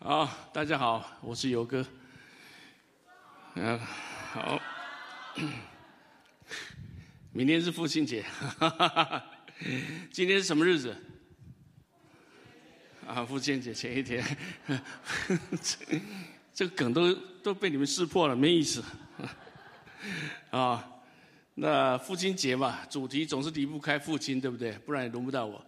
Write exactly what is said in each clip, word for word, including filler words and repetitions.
好，大家好，我是游哥。嗯，好，明天是父亲节，今天是什么日子？啊，父亲节前一天，这个梗都都被你们识破了，没意思。啊，那父亲节嘛，主题总是离不开父亲，对不对？不然也轮不到我。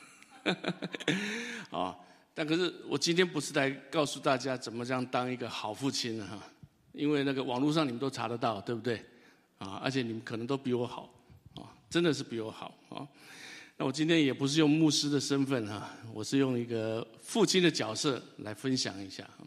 啊。但可是我今天不是来告诉大家怎么样当一个好父亲哈，因为那个网络上你们都查得到，对不对？啊，而且你们可能都比我好，啊，真的是比我好啊。那我今天也不是用牧师的身份哈，我是用一个父亲的角色来分享一下。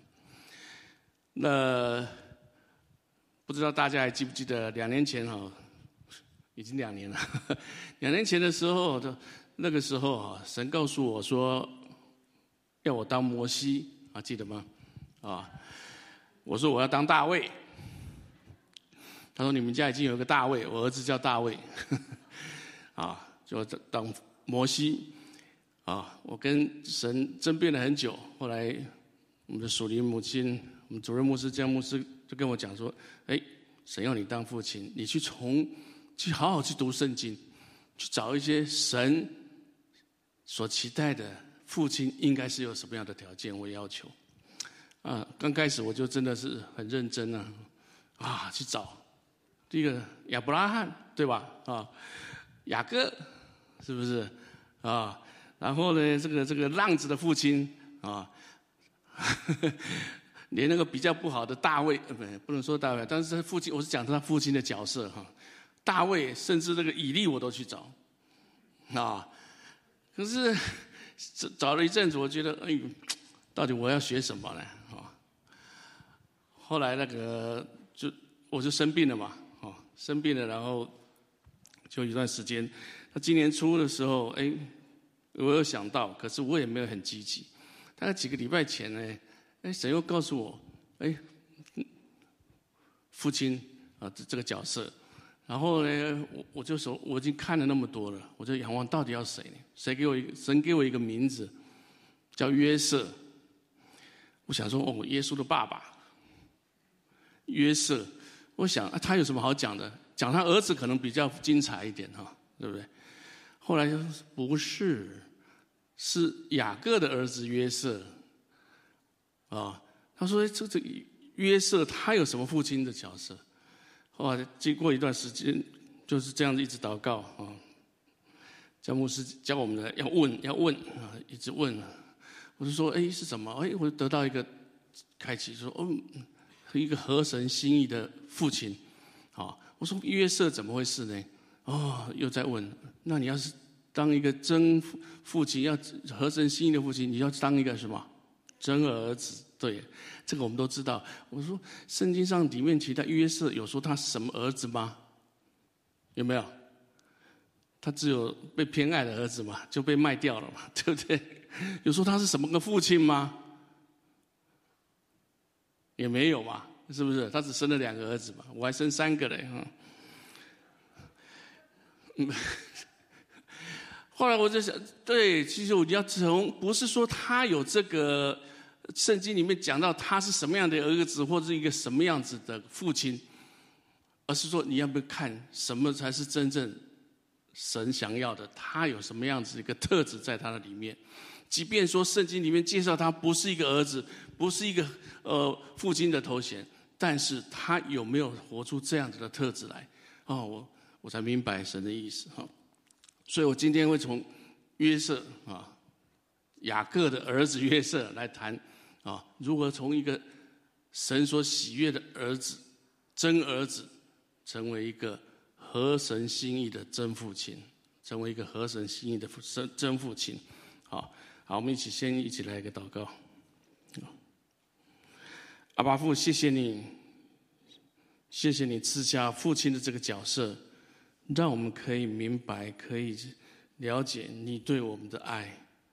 那不知道大家还记不记得两年前哈，已经两年了，两年前的时候的那个时候啊，神告诉我说。要我当摩西啊，记得吗？啊，我说我要当大卫。他说你们家已经有一个大卫，我儿子叫大卫，啊，就当摩西。啊，我跟神争辩了很久，后来我们的属灵母亲，我们主任牧师江牧师就跟我讲说：“哎，神要你当父亲，你去从去好好去读圣经，去找一些神所期待的。”父亲应该是有什么样的条件为要求？啊，刚开始我就真的是很认真啊，啊，去找第一个亚伯拉罕，对吧？啊，雅各，是不是？啊，然后呢，这个这个浪子的父亲啊，连那个比较不好的大卫，不不能说大卫，但是他父亲，我是讲他父亲的角色哈。大卫甚至这个以利我都去找，啊，可是。找了一阵子，我觉得，哎，到底我要学什么呢？啊，后来那个就我就生病了嘛，哦，生病了，然后就一段时间。那今年初的时候，哎，我有想到，可是我也没有很积极。大概几个礼拜前呢，哎，神又告诉我，哎，父亲啊，这这个角色。然后呢，我我就说我已经看了那么多了，我就仰望到底要谁呢？谁给我一个神给我一个名字，叫约瑟。我想说，哦，耶稣的爸爸，约瑟。我想、啊、他有什么好讲的？讲他儿子可能比较精彩一点哈，对不对？后来就说不是，是雅各的儿子约瑟。啊，他说这这约瑟他有什么父亲的角色？后来经过一段时间，就是这样子一直祷告啊。教牧师教我们的要问要问啊，一直问。我就说，哎，是什么？哎，我就得到一个开启，说，哦，一个合神心意的父亲。好，我说约瑟怎么回事呢？哦，又在问。那你要是当一个真父亲，要合神心意的父亲，你要当一个什么？真儿子。对，这个我们都知道。我说圣经上里面提到约瑟有说他什么儿子吗？有没有？他只有被偏爱的儿子嘛，就被卖掉了嘛，对不对？有说他是什么个父亲吗？也没有嘛，是不是？他只生了两个儿子嘛，我还生三个嘞。嗯，后来我就想，对，其实我要从不是说他有这个。圣经里面讲到他是什么样的儿子，或者一个什么样子的父亲，而是说你要不要看什么才是真正神想要的？他有什么样子一个特质在他的里面？即便说圣经里面介绍他不是一个儿子，不是一个呃父亲的头衔，但是他有没有活出这样子的特质来？哦，我我才明白神的意思哈。所以我今天会从约瑟啊，雅各的儿子约瑟来谈。啊，如何从一个神所喜悦的儿子、真儿子，成为一个合神心意的真父亲，成为一个合神心意的真父亲。好，好，我们一起先一起来一个祷告。阿爸父，谢谢你，谢谢你赐下父亲的这个角色，让我们可以明白，可以了解你对我们的爱。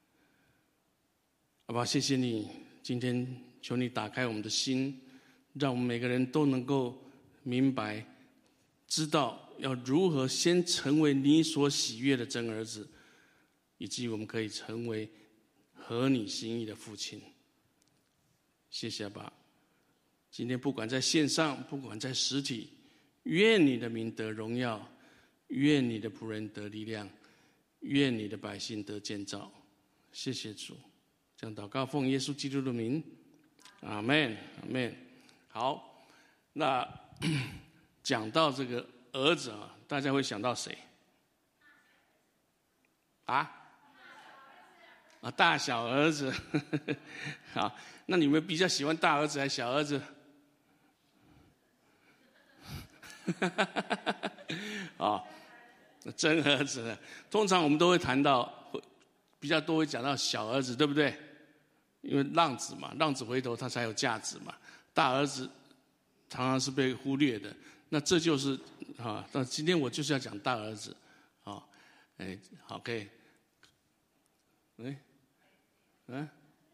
阿爸，谢谢你。今天求你打开我们的心，让我们每个人都能够明白，知道要如何先成为你所喜悦的真儿子，以及我们可以成为合你心意的父亲。 谢谢爸。今天不管在线上，不管在实体，愿你的名得荣耀，愿你的仆人得力量，愿你的百姓得建造。谢谢主，这样祷告奉耶稣基督的名，阿们，阿们。好，那讲到这个儿子啊，大家会想到谁？啊？啊，大小儿子。好，那你们比较喜欢大儿子还是小儿子？啊，真儿子。通常我们都会谈到，比较多会讲到小儿子，对不对？因为浪子嘛，浪子回头他才有价值嘛。大儿子常常是被忽略的，那这就是啊。那今天我就是要讲大儿子，啊，哎，好，可以，哎，嗯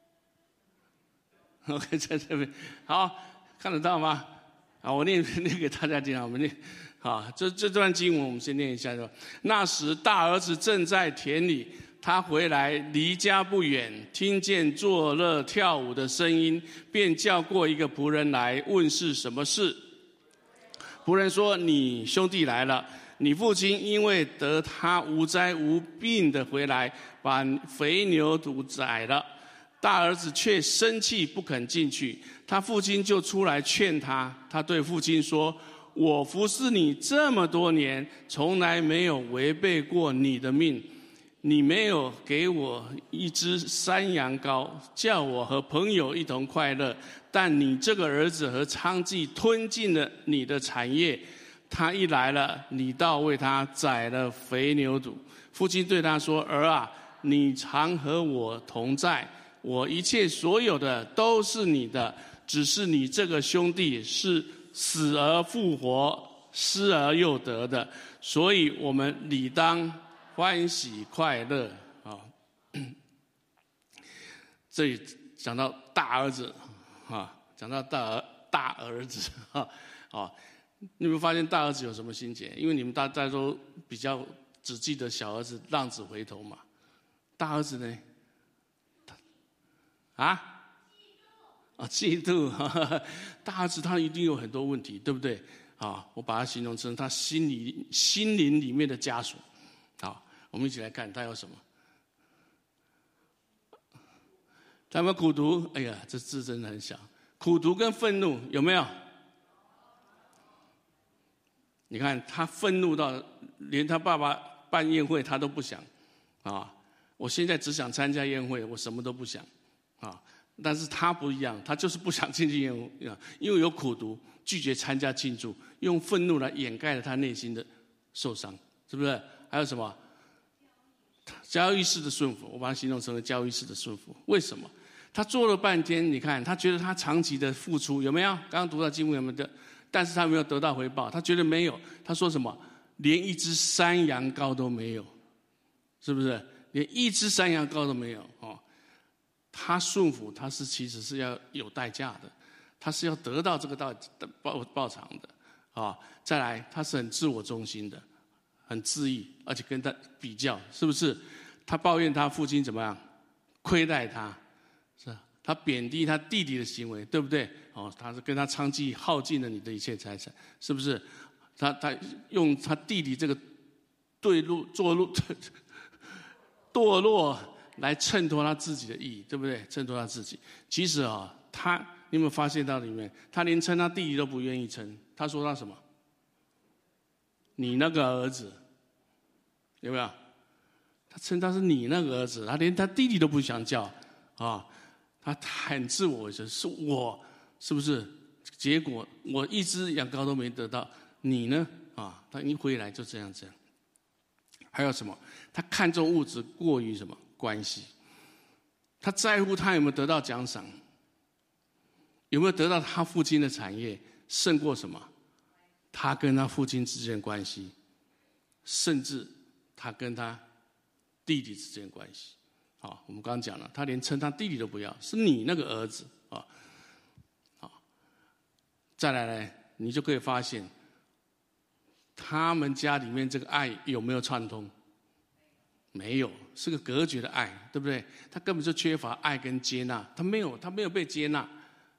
，OK， 在这边，好，看得到吗？好，我念念给大家听啊，我们念。好，这这段经文我们先念一下，就那时大儿子正在田里，他回来离家不远，听见作乐跳舞的声音，便叫过一个仆人来问是什么事。仆人说：“你兄弟来了，你父亲因为得他无灾无病的回来，把肥牛犊宰了。”大儿子却生气不肯进去，他父亲就出来劝他。他对父亲说：“我服侍你这么多年，从来没有违背过你的命。你没有给我一只山羊羔，叫我和朋友一同快乐。但你这个儿子和娼妓吞尽了你的产业。他一来了，你倒为他宰了肥牛犊。”父亲对他说：“儿啊，你常和我同在。我一切所有的都是你的，只是你这个兄弟是死而复活，失而又得的，所以我们理当欢喜快乐。”啊，这里讲到大儿子，啊，讲到大儿大儿子，啊，啊，你有没有发现大儿子有什么心结？因为你们大家都比较只记得小儿子浪子回头嘛，大儿子呢？啊？啊，嫉妒！大儿子他一定有很多问题，对不对？啊，我把它形容成他心里心灵里面的枷锁。好，我们一起来看他有什么。他有没有苦毒？哎呀，这字真的很小。苦毒跟愤怒有没有？你看他愤怒到连他爸爸办宴会他都不想。啊，我现在只想参加宴会，我什么都不想。啊，但是他不一样，他就是不想进去宴会，因为有苦毒，拒绝参加庆祝，用愤怒来掩盖了他内心的受伤，是不是？还有什么？交易式的顺服，我把它形容成为交易式的顺服。为什么？他做了半天，你看，他觉得他长期的付出有没有？刚刚读到经文有没有的？但是他没有得到回报，他觉得没有。他说什么？连一只山羊羔都没有，是不是？连一只山羊羔都没有哦。他顺服，他是其实是要有代价的，他是要得到这个报报报偿的啊。再来，他是很自我中心的，很自义，而且跟他比较，是不是？他抱怨他父亲怎么样亏待他，是吧？他贬低他弟弟的行为，对不对？哦，他是跟他娼妓耗尽了你的一切财产，是不是？他他用他弟弟这个堕落堕落堕落。来衬托他自己的义，对不对？衬托他自己。其实啊，他你有没有发现到里面，他连称他弟弟都不愿意称。他说他什么？你那个儿子，有没有？他称他是你那个儿子，他连他弟弟都不想叫啊！他很自我的是我，是不是？结果我一只羊羔都没得到，你呢？啊，他一回来就这样这样。还有什么？他看重物质过于什么？关系，他在乎他有没有得到奖赏，有没有得到他父亲的产业，胜过什么？他跟他父亲之间的关系，甚至他跟他弟弟之间的关系。好，我们刚刚讲了，他连称他弟弟都不要，是你那个儿子啊。好，再来呢，你就可以发现，他们家里面这个爱有没有串通？没有，是个隔绝的爱，对不对？他根本就缺乏爱跟接纳，他没有，他没有被接纳，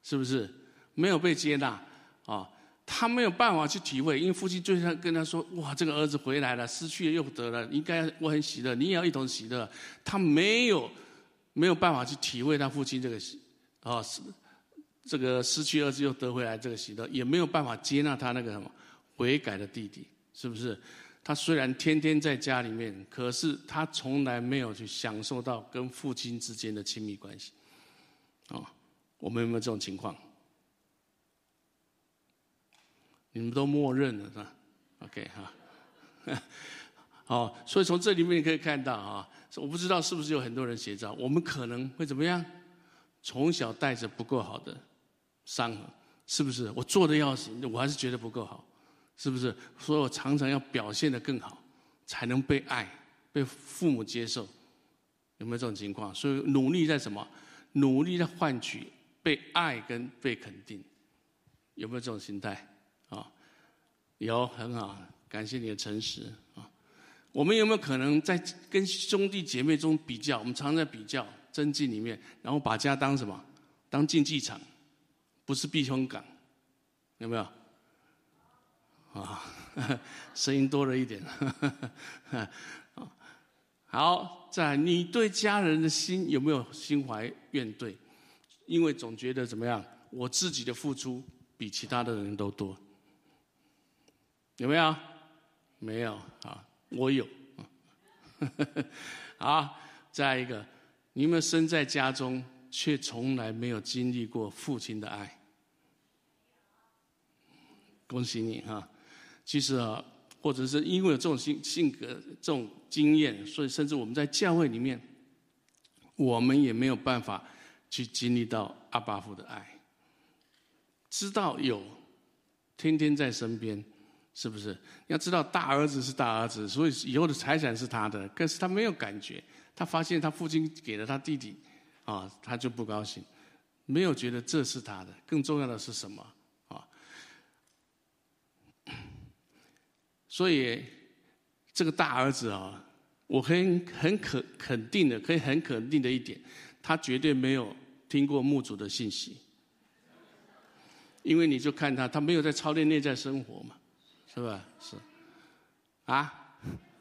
是不是？没有被接纳啊，他没有办法去体会，因为父亲就像跟他说：“哇，这个儿子回来了，失去了又得了，应该我很喜乐，你也要一同喜乐。”他没有没有办法去体会他父亲这个啊，这个失去儿子又得回来这个喜乐，也没有办法接纳他那个什么悔改的弟弟，是不是？他虽然天天在家里面，可是他从来没有去享受到跟父亲之间的亲密关系啊。我们有没有这种情况？你们都默认了是吧 ？OK 哈，好，所以从这里面你可以看到啊，我不知道是不是有很多人写照，我们可能会怎么样？从小带着不够好的伤痕，是不是？我做的要死，我还是觉得不够好，是不是？所以我常常要表现得更好，才能被爱，被父母接受，有没有这种情况？所以努力在什么？努力在换取被爱跟被肯定，有没有这种心态？啊，有，很好，感谢你的诚实啊。我们有没有可能在跟兄弟姐妹中比较？我们常在比较、增进里面，然后把家当什么？当竞技场，不是避风港，有没有？啊，声音多了一点。好，再来，你对家人的心有没有心怀怨怼？因为总觉得怎么样？我自己的付出比其他的人都多。有没有？没有啊，我有。好，再一个，你有没有生在家中，却从来没有经历过父亲的爱？恭喜你哈！其实啊，或者是因为有这种性性格、这种经验，所以甚至我们在教会里面，我们也没有办法去经历到阿爸父的爱。知道有，天天在身边。是不是？要知道大儿子是大儿子，所以以后的财产是他的，可是他没有感觉，他发现他父亲给了他弟弟，啊，他就不高兴，没有觉得这是他的。更重要的是什么？啊，所以这个大儿子啊，我很很可肯定的，可以很肯定的一点，他绝对没有听过牧主的信息，因为你就看他，他没有在操练内在生活嘛。是吧？是，啊，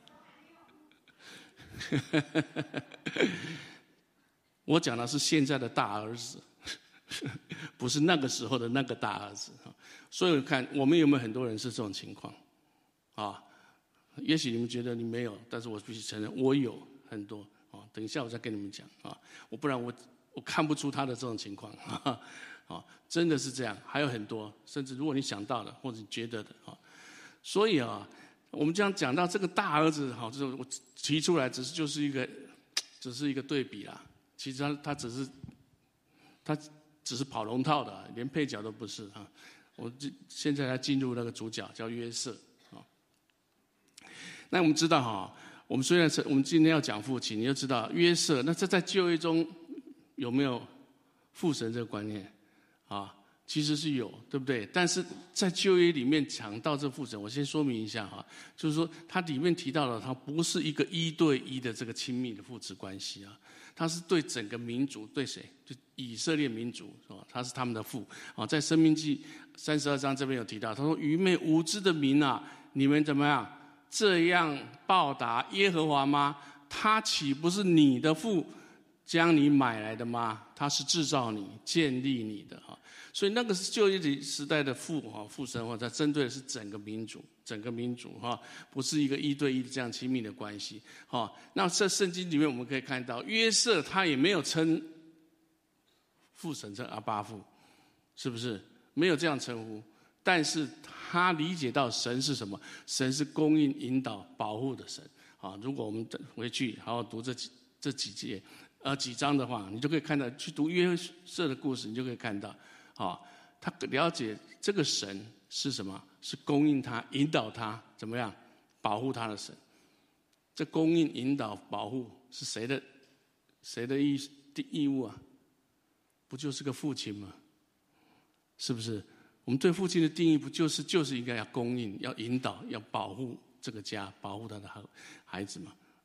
我讲的是现在的大儿子，不是那个时候的那个大儿子。所以看我们有没有很多人是这种情况啊？也许你们觉得你没有，但是我必须承认我有很多啊。等一下我再跟你们讲啊，我不然我我看不出他的这种情况啊，啊，真的是这样。还有很多，甚至如果你想到的或者你觉得的啊。所以啊，我们这样讲到这个大儿子，好，就是我提出来，只是就是一个，只是一个对比啦。其实他他只是，他只是跑龙套的，连配角都不是啊。我现在来进入那个主角，叫约瑟啊。那我们知道哈，我们虽然是我们今天要讲父亲，你就知道约瑟，那这在旧约中有没有父神这个观念啊？其实是有，对不对？但是在旧约里面讲到这父神，我先说明一下哈，就是说它里面提到了，它不是一个一对一的这个亲密的父子关系啊，它是对整个民族，对谁？就以色列民族是吧？他是他们的父啊，在申命记三十二章这边有提到，他说：“愚昧无知的民啊，你们怎么样这样报答耶和华吗？他岂不是你的父，将你买来的吗？他是制造你、建立你的哈。”所以那个是旧约时代的父哈父神哈，它针对的是整个民族，整个民族哈，不是一个一对一这样亲密的关系哈。那在圣经里面我们可以看到，约瑟他也没有称父神称阿爸父，是不是？没有这样称呼，但是他理解到神是什么？神是供应、引导、保护的神啊。如果我们回去好好读这几这几节呃几章的话，你就可以看到，去读约瑟的故事，你就可以看到。啊，他了解这个神是什么？是供应他、引导他，怎么样保护他的神？这供应、引导、保护是谁的？谁的义义务啊？不就是个父亲吗？是不是？我们对父亲的定义，不就是就是应该要供应、要引导、要保护这个家，保护他的孩子吗？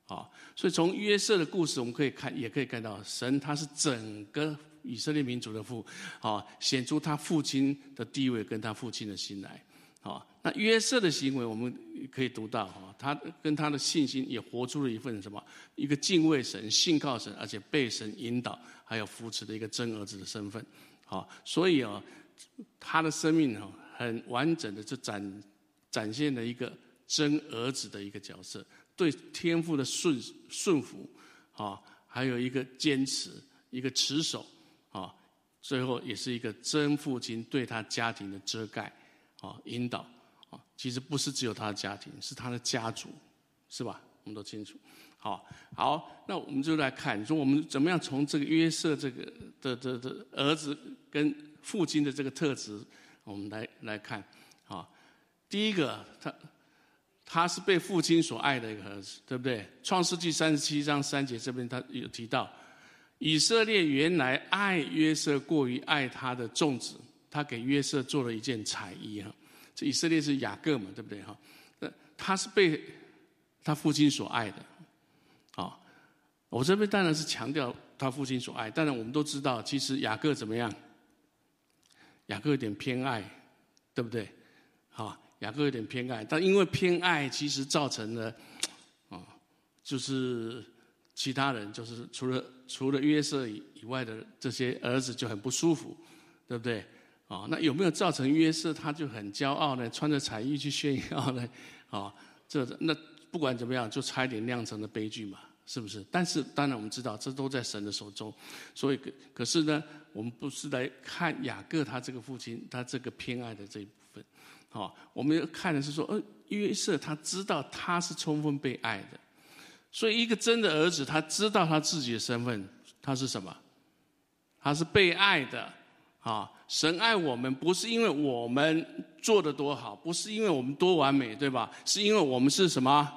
啊，所以从约瑟的故事，我们可以看，也可以看到，神他是整个以色列民族的父，啊，显出他父亲的地位跟他父亲的心来，啊，那约瑟的行为，我们可以读到，哈，他跟他的信心也活出了一份什么？一个敬畏神、信靠神，而且被神引导还有扶持的一个真儿子的身份，啊，所以啊，他的生命啊，很完整的就展展现了一个真儿子的一个角色。对天父的顺顺服，啊，还有一个坚持，一个持守，啊，最后也是一个真父亲对他家庭的遮盖，啊，引导，啊，其实不是只有他的家庭，是他的家族，是吧？我们都清楚。好，好，那我们就来看，说我们怎么样从这个约瑟这个的的的儿子跟父亲的这个特质，我们来来看，啊，第一个他。他是被父亲所爱的一个儿子，对不对？创世纪三十七章三节这边他有提到，以色列原来爱约瑟过于爱他的众子，他给约瑟做了一件彩衣哈。这以色列是雅各嘛，对不对哈？那他是被他父亲所爱的，啊，我这边当然是强调他父亲所爱，当然我们都知道，其实雅各怎么样？雅各有点偏爱，对不对？好。雅各有点偏爱，但因为偏爱，其实造成了，啊，就是其他人，就是除了除了约瑟以以外的这些儿子就很不舒服，对不对？啊，那有没有造成约瑟他就很骄傲呢？穿着彩衣去炫耀呢？啊，这那不管怎么样，就差一点酿成了悲剧嘛，是不是？但是当然我们知道，这都在神的手中，所以可可是呢，我们不是来看雅各他这个父亲他这个偏爱的这一部分。好，我们要看的是说，呃，约瑟他知道他是充分被爱的，所以一个真的儿子，他知道他自己的身份，他是什么？他是被爱的。啊，神爱我们不是因为我们做得多好，不是因为我们多完美，对吧？是因为我们是什么？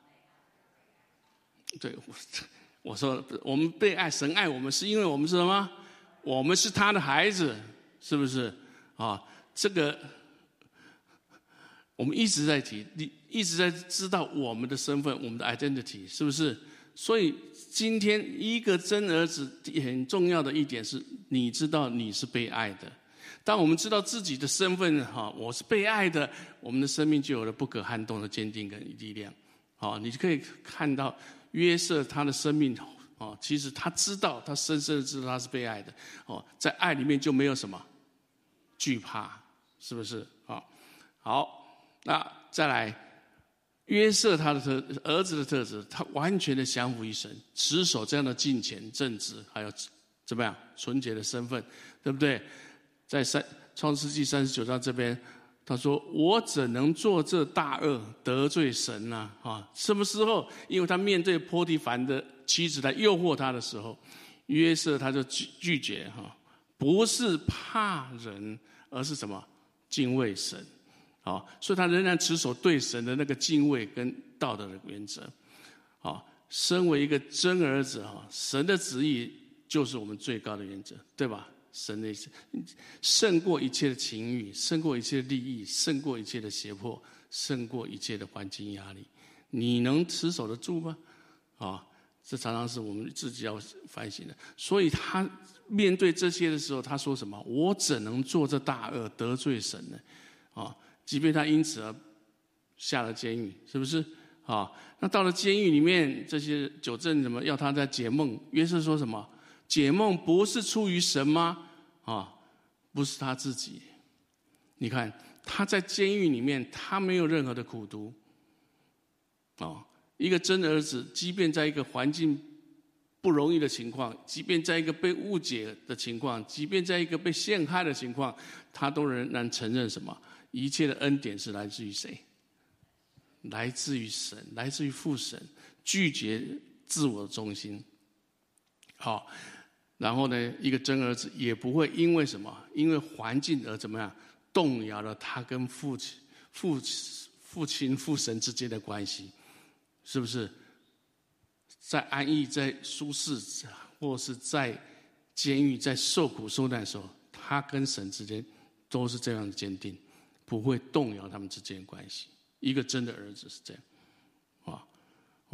对，我说我们被爱，神爱我们是因为我们是什么？我们是他的孩子，是不是？啊，这个。我们一直在提，你一直在知道我们的身份，我们的 identity 是不是？所以今天一个真儿子很重要的一点是，你知道你是被爱的。当我们知道自己的身份，哈，我是被爱的，我们的生命就有了不可撼动的坚定跟力量。好，你就可以看到约瑟他的生命，哦，其实他知道，他深深的知道他是被爱的。哦，在爱里面就没有什么惧怕，是不是？啊，好。那再来，约瑟他的特儿子的特质，他完全的降服于神，持守这样的敬虔、正直，还有怎么样纯洁的身份，对不对？在三创世纪三十九章这边，他说：“我怎能做这大恶，得罪神呢？”啊，什么时候？因为他面对波提乏的妻子来诱惑他的时候，约瑟他就拒拒绝哈，不是怕人，而是什么？敬畏神。好，所以他仍然持守对神的那个敬畏跟道德的原则。好，身为一个真儿子哈，神的旨意就是我们最高的原则，对吧？神的意思胜过一切的情欲，胜过一切的利益，胜过一切的胁迫，胜过一切的环境压力。你能持守得住吗？啊，这常常是我们自己要反省的。所以他面对这些的时候，他说什么？我怎能做这大恶，得罪神呢？啊。即便他因此而下了监狱，是不是？啊，那到了监狱里面，这些酒政怎么要他在解梦？约瑟说什么？解梦不是出于神吗？啊，不是他自己。你看他在监狱里面，他没有任何的苦毒。啊，一个真儿子，即便在一个环境不容易的情况，即便在一个被误解的情况，即便在一个被陷害的情况，他都仍然承认什么？一切的恩典是来自于谁？来自于神，来自于父神，拒绝自我的中心。好，然后呢，一个真儿子也不会因为什么，因为环境而怎么样动摇了他跟父亲、父父亲、父神之间的关系，是不是？在安逸、在舒适，或是在监狱、在受苦受难的时候，他跟神之间都是这样的坚定。不会动摇他们之间的关系，一个真的儿子是这样，啊，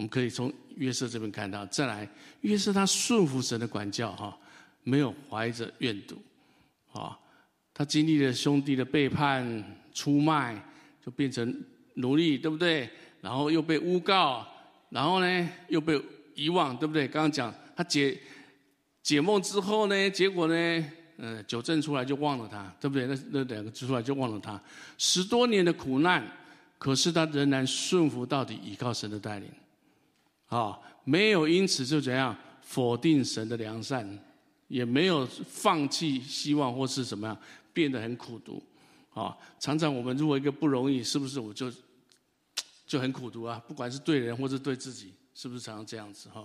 我们可以从约瑟这边看到。再来，约瑟他顺服神的管教哈，没有怀着怨毒啊。他经历了兄弟的背叛、出卖，就变成奴隶，对不对？然后又被诬告，然后呢又被遗忘，对不对？刚刚讲他解解梦之后呢，结果呢，呃，九正出来就忘了他，对不对？那那两个出来就忘了他，十多年的苦难，可是他仍然顺服到底，依靠神的带领，啊，没有因此就怎样否定神的良善，也没有放弃希望或是怎么样。变得很苦毒，啊！常常我们如果一个不容易，是不是我就就很苦毒啊？不管是对人或是对自己，是不是常常这样子哈？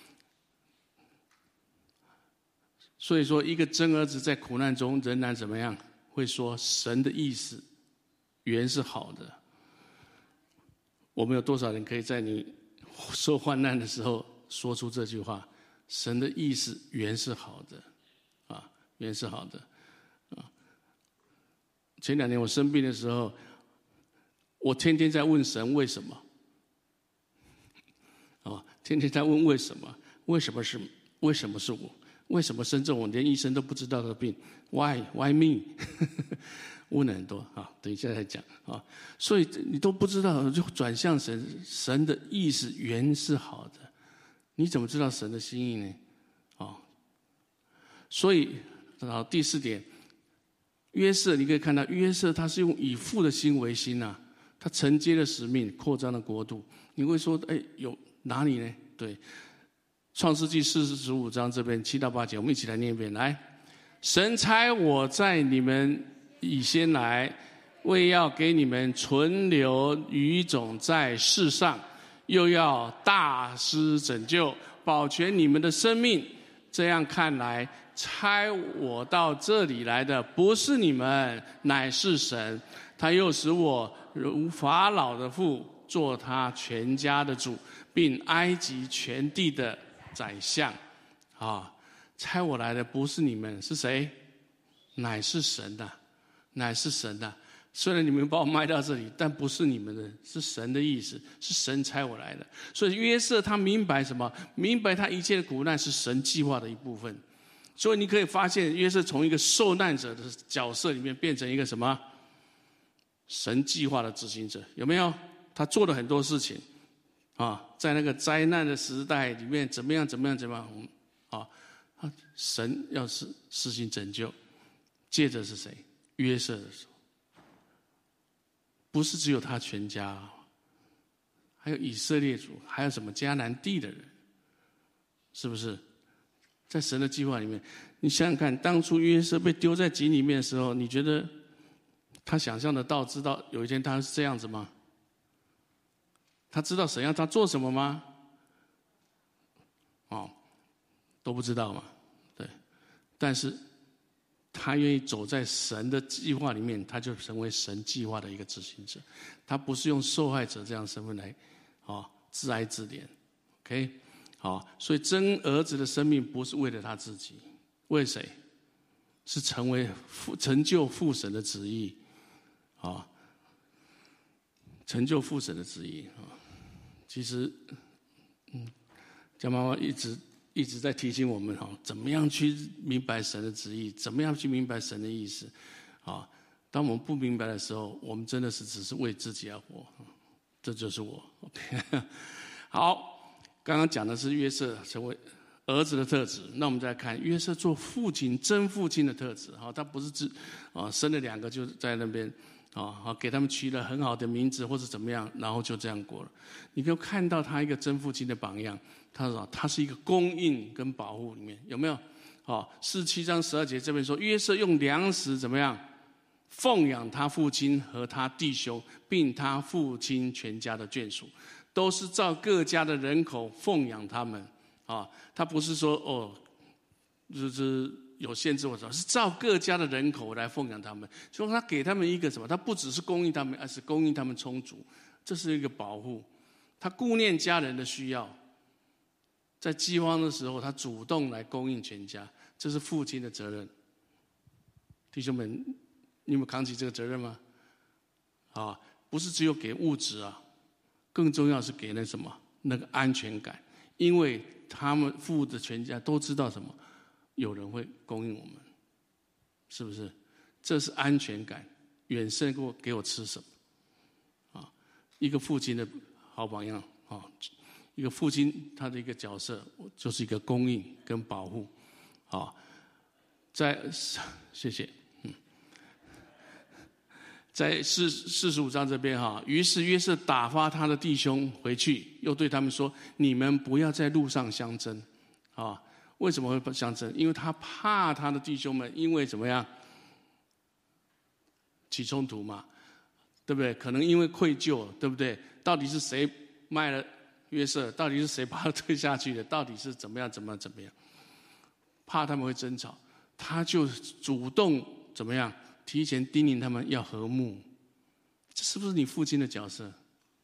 所以说，一个真儿子在苦难中仍然怎么样？会说神的意思原是好的。我们有多少人可以在你受患难的时候说出这句话？神的意思原是好的，啊，原是好的。前两年我生病的时候，我天天在问神为什么，啊，天天在问为什么，为什么是为什么是我，为什么生这种连医生都不知道的病 ？Why Why me？ 问了很多啊，等一下再讲啊。所以你都不知道，就转向神，神的意思原是好的，你怎么知道神的心意呢？啊，所以然后第四点。约瑟，你可以看到，约瑟他是用以父的心为心呐、啊，他承接了使命，扩张了国度。你会说，哎，有哪里呢？对，创世纪四十五章这边七到八节，我们一起来念一遍。来，神差我在你们以先来，为要给你们存留余种在世上，又要大施拯救，保全你们的生命。这样看来，差我到这里来的不是你们，乃是神。他又使我如法老的父，做他全家的主，并埃及全地的宰相。啊，差我来的不是你们，是谁？乃是神的，乃是神的。虽然你们把我卖到这里，但不是你们的，是神的意思，是神差我来的。所以约瑟他明白什么？明白他一切的苦难是神计划的一部分。所以你可以发现，约瑟从一个受难者的角色里面变成一个什么？神计划的执行者，有没有？他做了很多事情啊，在那个灾难的时代里面，怎么样？怎么样？怎么样？啊，神要是施行拯救，借着是谁？约瑟的手。不是只有他全家，还有以色列族，还有什么迦南地的人，是不是？在神的计划里面，你想想看，当初约瑟被丢在井里面的时候，你觉得他想象得到、知道有一天他是这样子吗？他知道神要他做什么吗？哦，都不知道嘛，对。但是他愿意走在神的计划里面，他就成为神计划的一个执行者。他不是用受害者这样的身份来，啊、哦，自哀自怜 ，OK， 好，所以真儿子的生命不是为了他自己，为谁？是成为父成就父神的旨意，啊、哦，成就父神的旨意啊、哦。其实，嗯，江妈妈一直。一直在提醒我们哈，怎么样去明白神的旨意，怎么样去明白神的意思，啊，当我们不明白的时候，我们真的是只是为自己而活，这就是我。OK， 好，刚刚讲的是约瑟成为儿子的特质，那我们再来看约瑟做父亲真父亲的特质，哈，他不是只啊生了两个就在那边。啊，好，给他们取了很好的名字或者怎么样，然后就这样过了。你可以看到他一个真父亲的榜样，他说他是一个供应跟保护里面有没有？好，四十七章十二节这边说，约瑟用粮食怎么样奉养他父亲和他弟兄，并他父亲全家的眷属，都是照各家的人口奉养他们。啊，他不是说哦，就是。有限制或者是照各家的人口来奉养他们，所以他给他们一个什么？他不只是供应他们，而是供应他们充足，这是一个保护。他顾念家人的需要，在饥荒的时候，他主动来供应全家，这是父亲的责任。弟兄们，你们扛起这个责任吗？啊，不是只有给物质啊，更重要是给那什么那个安全感，因为他们父的全家都知道什么，有人会供应我们，是不是？这是安全感，远胜过给我吃什么啊！一个父亲的好榜样啊！一个父亲他的一个角色就是一个供应跟保护啊！在谢谢。在四四十五章这边哈，于是约瑟打发他的弟兄回去，又对他们说：“你们不要在路上相争，啊，为什么会相争？因为他怕他的弟兄们因为怎么样起冲突嘛，对不对？可能因为愧疚，对不对？到底是谁卖了约瑟？到底是谁把他推下去的？到底是怎么样？怎么样？怎么样？怕他们会争吵，他就主动怎么样？”提前叮咛他们要和睦，这是不是你父亲的角色？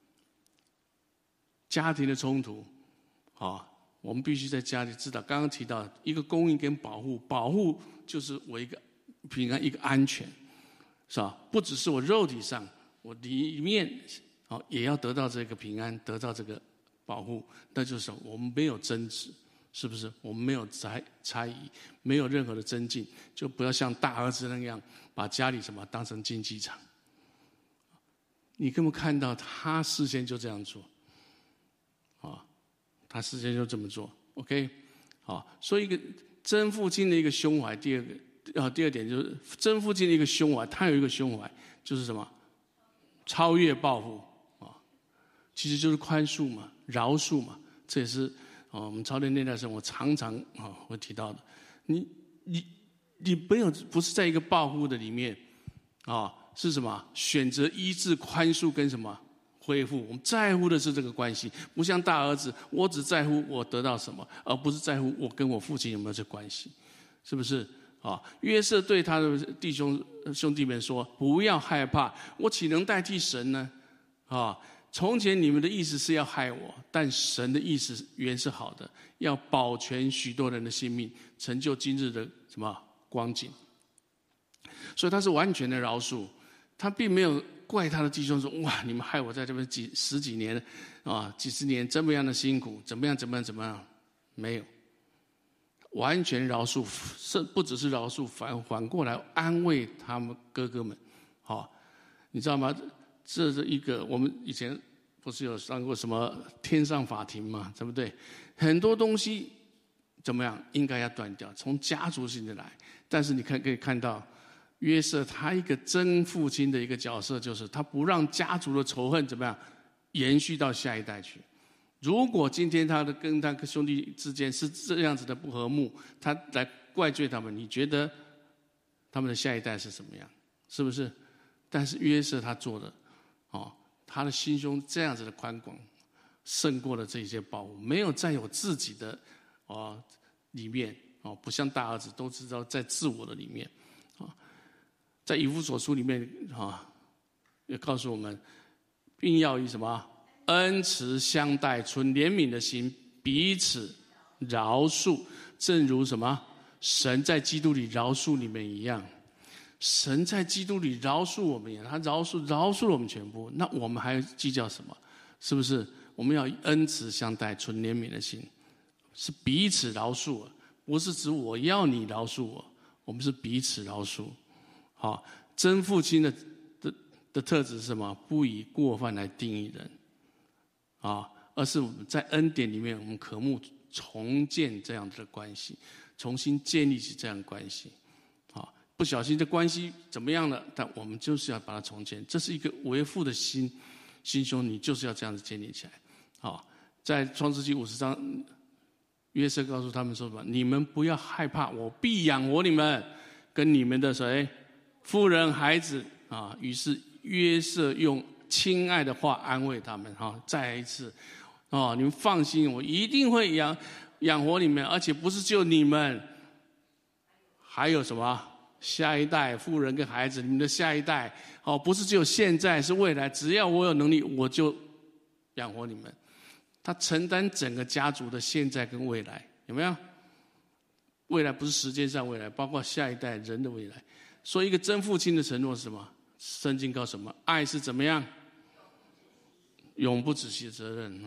家庭的冲突，啊，我们必须在家里知道。刚刚提到一个供应跟保护，保护就是我一个平安，一个安全，是吧？不只是我肉体上，我里面啊也要得到这个平安，得到这个保护。那就是我们没有争执。是不是？我们没有猜猜疑，没有任何的增进，就不要像大儿子那样把家里什么当成竞技场。你根本看到他事先就这样做，啊，他事先就这么做。OK， 好，所以一个真父亲的一个胸怀，第二个啊，第二点就是真父亲的一个胸怀，他有一个胸怀，就是什么？超越报复啊，其实就是宽恕嘛，饶恕嘛，这也是。哦，我们超人内在生活常常啊会提到的，你你你没有不是在一个报复的里面啊，是什么？选择医治、宽恕跟什么恢复？我们在乎的是这个关系，不像大儿子，我只在乎我得到什么，而不是在乎我跟我父亲有没有这关系，是不是？啊，约瑟对他的弟兄兄弟们说：“不要害怕，我岂能代替神呢？”啊。从前你们的意思是要害我，但神的意思原是好的，要保全许多人的性命，成就今日的什么光景。所以他是完全的饶恕，他并没有怪他的弟兄说：“哇，你们害我在这边几十几年啊，几十年这么样的辛苦，怎么样怎么样怎么样？”没有，完全饶恕，是不只是饶恕，反反过来安慰他们哥哥们。好，你知道吗？这是一个，我们以前不是有上过什么天上法庭嘛，对不对？很多东西怎么样应该要断掉，从家族性的来。但是你看可以看到，约瑟他一个真父亲的一个角色，就是他不让家族的仇恨怎么样延续到下一代去。如果今天他的跟他兄弟之间是这样子的不和睦，他来怪罪他们，你觉得他们的下一代是什么样？是不是？但是约瑟他做的。哦，他的心胸这样子的宽广，胜过了这些保护，没有再有自己的哦里面哦，不像大儿子都知道在自我的里面啊、哦，在以弗所书里面啊、哦，也告诉我们，并要以什么恩慈相待，存怜悯的心，彼此饶恕，正如什么神在基督里饶恕你们一样。神在基督里饶恕我们，他饶恕饶恕了我们全部，那我们还计较什么？是不是？我们要以恩慈相待，存怜悯的心，是彼此饶恕，不是指我要你饶恕我，我们是彼此饶恕。好，真父亲的的的特质是什么？不以过犯来定义人，啊，而是我们在恩典里面，我们渴慕重建这样的关系，重新建立起这样的关系。不小心这关系怎么样了？但我们就是要把它重建，这是一个为父的心心胸，你就是要这样子建立起来。好，在创世纪五十章，约瑟告诉他们说什么？你们不要害怕，我必养活你们，跟你们的谁夫人孩子啊。于是约瑟用亲爱的话安慰他们。哈，再一次哦，你们放心，我一定会养养活你们，而且不是只有你们，还有什么？下一代妇人跟孩子，你们的下一代，哦，不是只有现在，是未来。只要我有能力，我就养活你们。他承担整个家族的现在跟未来，有没有？未来不是时间上未来，包括下一代人的未来。所以，一个真父亲的承诺是什么？圣经告诉什么？爱是怎么样？永不止息的责任啊，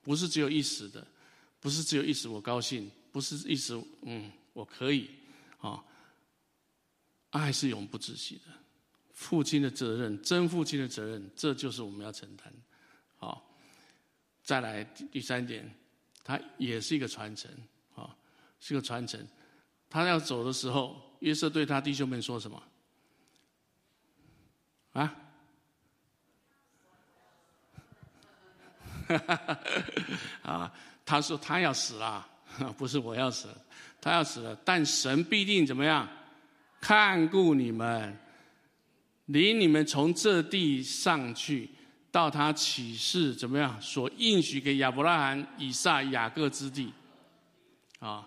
不是只有一时的，不是只有一时我高兴，不是一时嗯我可以啊，爱是永不止息的。父亲的责任，真父亲的责任，这就是我们要承担。好，再来第三点，它也是一个传承啊，是个传承。他要走的时候，约瑟对他弟兄们说什么？啊？啊，他说他要死了，不是我要死了，他要死了，但神必定怎么样？看顾你们。领你们从这地上去，到他启示怎么样？所应许给亚伯拉罕、以撒、雅各之地，啊。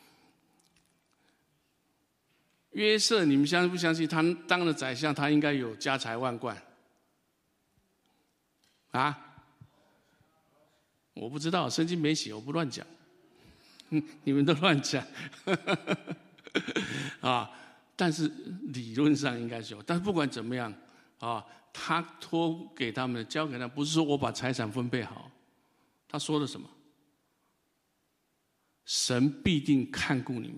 约瑟，你们相信不相信？他当了宰相，他应该有家财万贯，啊？我不知道，圣经没写，我不乱讲，你们都乱讲，啊。但是理论上应该是有，但是不管怎么样啊，他托给他们，交给他，不是说我把财产分配好，他说了什么？神必定看顾你们，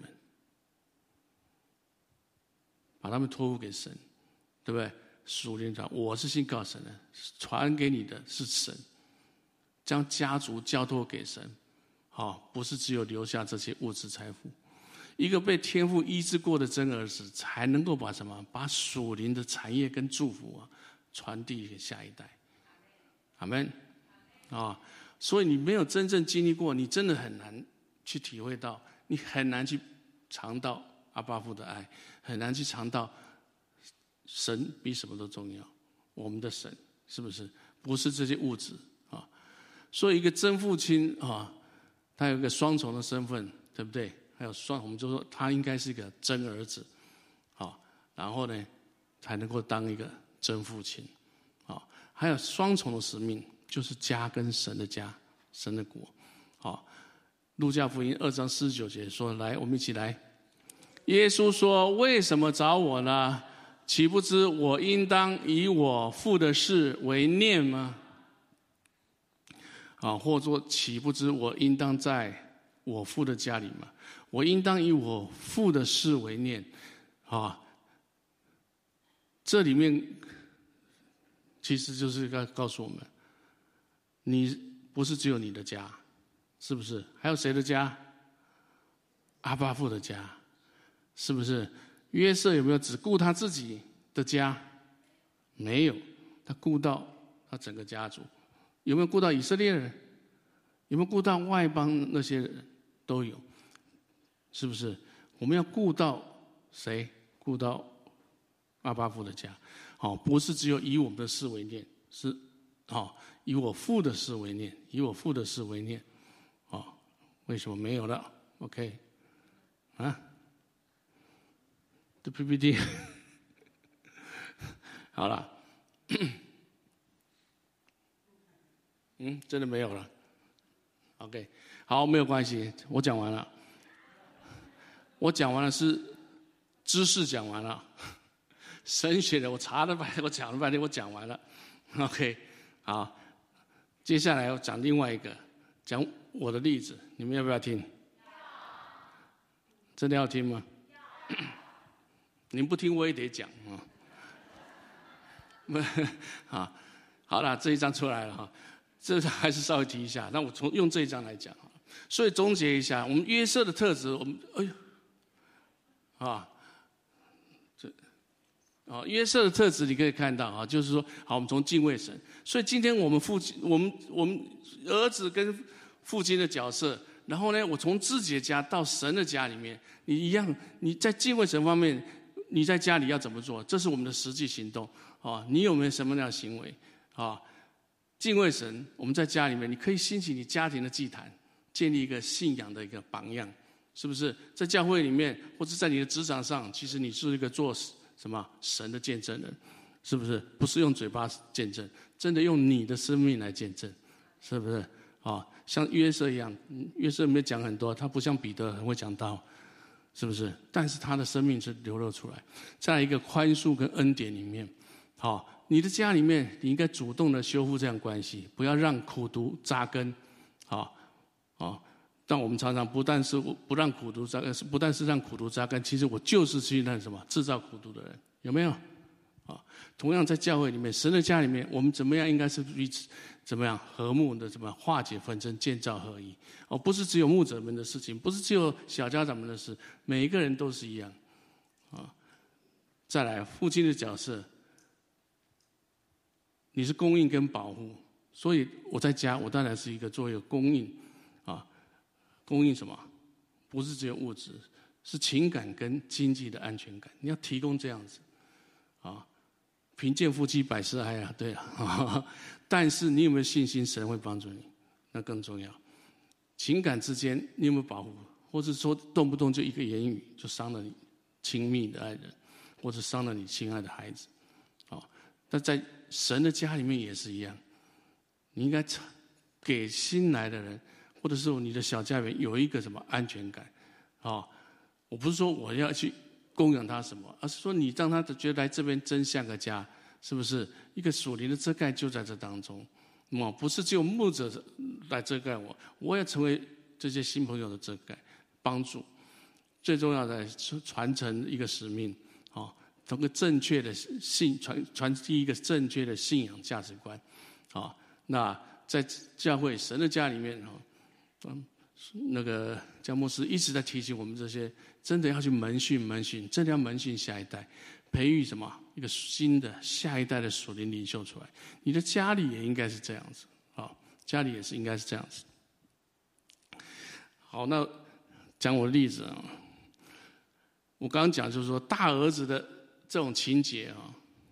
把他们托付给神，对不对？属灵传，我是信靠神的，传给你的是神，将家族交托给神，啊，不是只有留下这些物质财富。一个被天父医治过的真儿子，才能够把什么？把属灵的产业跟祝福啊，传递给下一代。阿们啊！所以你没有真正经历过，你真的很难去体会到，你很难去尝到阿爸父的爱，很难去尝到神比什么都重要。我们的神是不是？不是这些物质啊！所以一个真父亲啊，他有一个双重的身份，对不对？还有双，我们就说他应该是一个真儿子，好，然后呢，才能够当一个真父亲，好，还有双重的使命，就是家跟神的家，神的国，好，路加福音二章四十九节说：“来，我们一起来。”耶稣说：“为什么找我呢？岂不知我应当以我父的事为念吗？”啊，或者说，岂不知我应当在我父的家里吗？我应当以我父的事为念，啊，这里面其实就是要告诉我们，你不是只有你的家，是不是？还有谁的家？阿爸父的家，是不是？约瑟有没有只顾他自己的家？没有，他顾到他整个家族。有没有顾到以色列人？有没有顾到外邦那些人？都有，是不是？我们要顾到谁？顾到阿爸父的家，好，不是只有以我们的事为念，是好以我父的事为念，以我父的事为念，好，为什么没有了 ？OK， 啊，这 P P T 好了，嗯，真的没有了 ，OK。好，没有关系，我讲完了。我讲完了是知识讲完了，神学的我查了半天，我讲了半天，我讲完了。OK， 好，接下来我讲另外一个，讲我的例子，你们要不要听？真的要听吗？你们不听我也得讲啊。啊，好了，这一章出来了哈，这还是稍微提一下。那我从用这一章来讲。所以总结一下，我们约瑟的特质，我们哎呦，啊，这啊约瑟的特质你可以看到啊，就是说，好，我们从敬畏神。所以今天我们父亲，我们我们儿子跟父亲的角色，然后呢，我从自己的家到神的家里面，你一样，你在敬畏神方面，你在家里要怎么做？这是我们的实际行动啊。你有没有什么样的行为啊？敬畏神，我们在家里面，你可以兴起你家庭的祭坛。建立一个信仰的一个榜样，是不是？在教会里面，或者在你的职场上，其实你是一个做什么神的见证人，是不是？不是用嘴巴见证，真的用你的生命来见证，是不是？啊，像约瑟一样，约瑟没有讲很多，他不像彼得很会讲道，是不是？但是他的生命是流露出来，在一个宽恕跟恩典里面，好，你的家里面，你应该主动的修复这样关系，不要让苦毒扎根。 啊啊！但我们常常不但是不让苦毒扎根，不但是让苦毒扎根，其实我就是去那什么制造苦毒的人，有没有？啊，同样在教会里面，神的家里面，我们怎么样应该是彼此怎么样和睦的，怎么样化解纷争，建造合一？哦，不是只有牧者们的事情，不是只有小家长们的事，每一个人都是一样。啊，再来，父亲的角色，你是供应跟保护，所以我在家，我当然是一个作为供应，啊，供应什么？不是只有物质，是情感跟经济的安全感，你要提供这样子，啊。贫贱夫妻百事哀啊，对了，但是你有没有信心神会帮助你？那更重要。情感之间你有没有保护？或者说动不动就一个言语就伤了你亲密的爱人，或者伤了你亲爱的孩子？啊，那在神的家里面也是一样，你应该给新来的人，或者是你的小家人有一个什么安全感？啊，我不是说我要去供养他什么，而是说你让他觉得来这边真像个家，是不是？一个属灵的遮盖就在这当中，哦，不是只有牧者来遮盖我，我也成为这些新朋友的遮盖、帮助。最重要的传承一个使命，哦，通过正确的信传传递一个正确的信仰价值观，啊，哦，那在教会神的家里面，哦，嗯。那个姜牧师一直在提醒我们这些，真的要去门训门训，真的要门训下一代，培育什么一个新的下一代的属灵领袖出来。你的家里也应该是这样子，好，家里也是应该是这样子。好，那讲我的例子啊，我刚刚讲就是说大儿子的这种情节啊，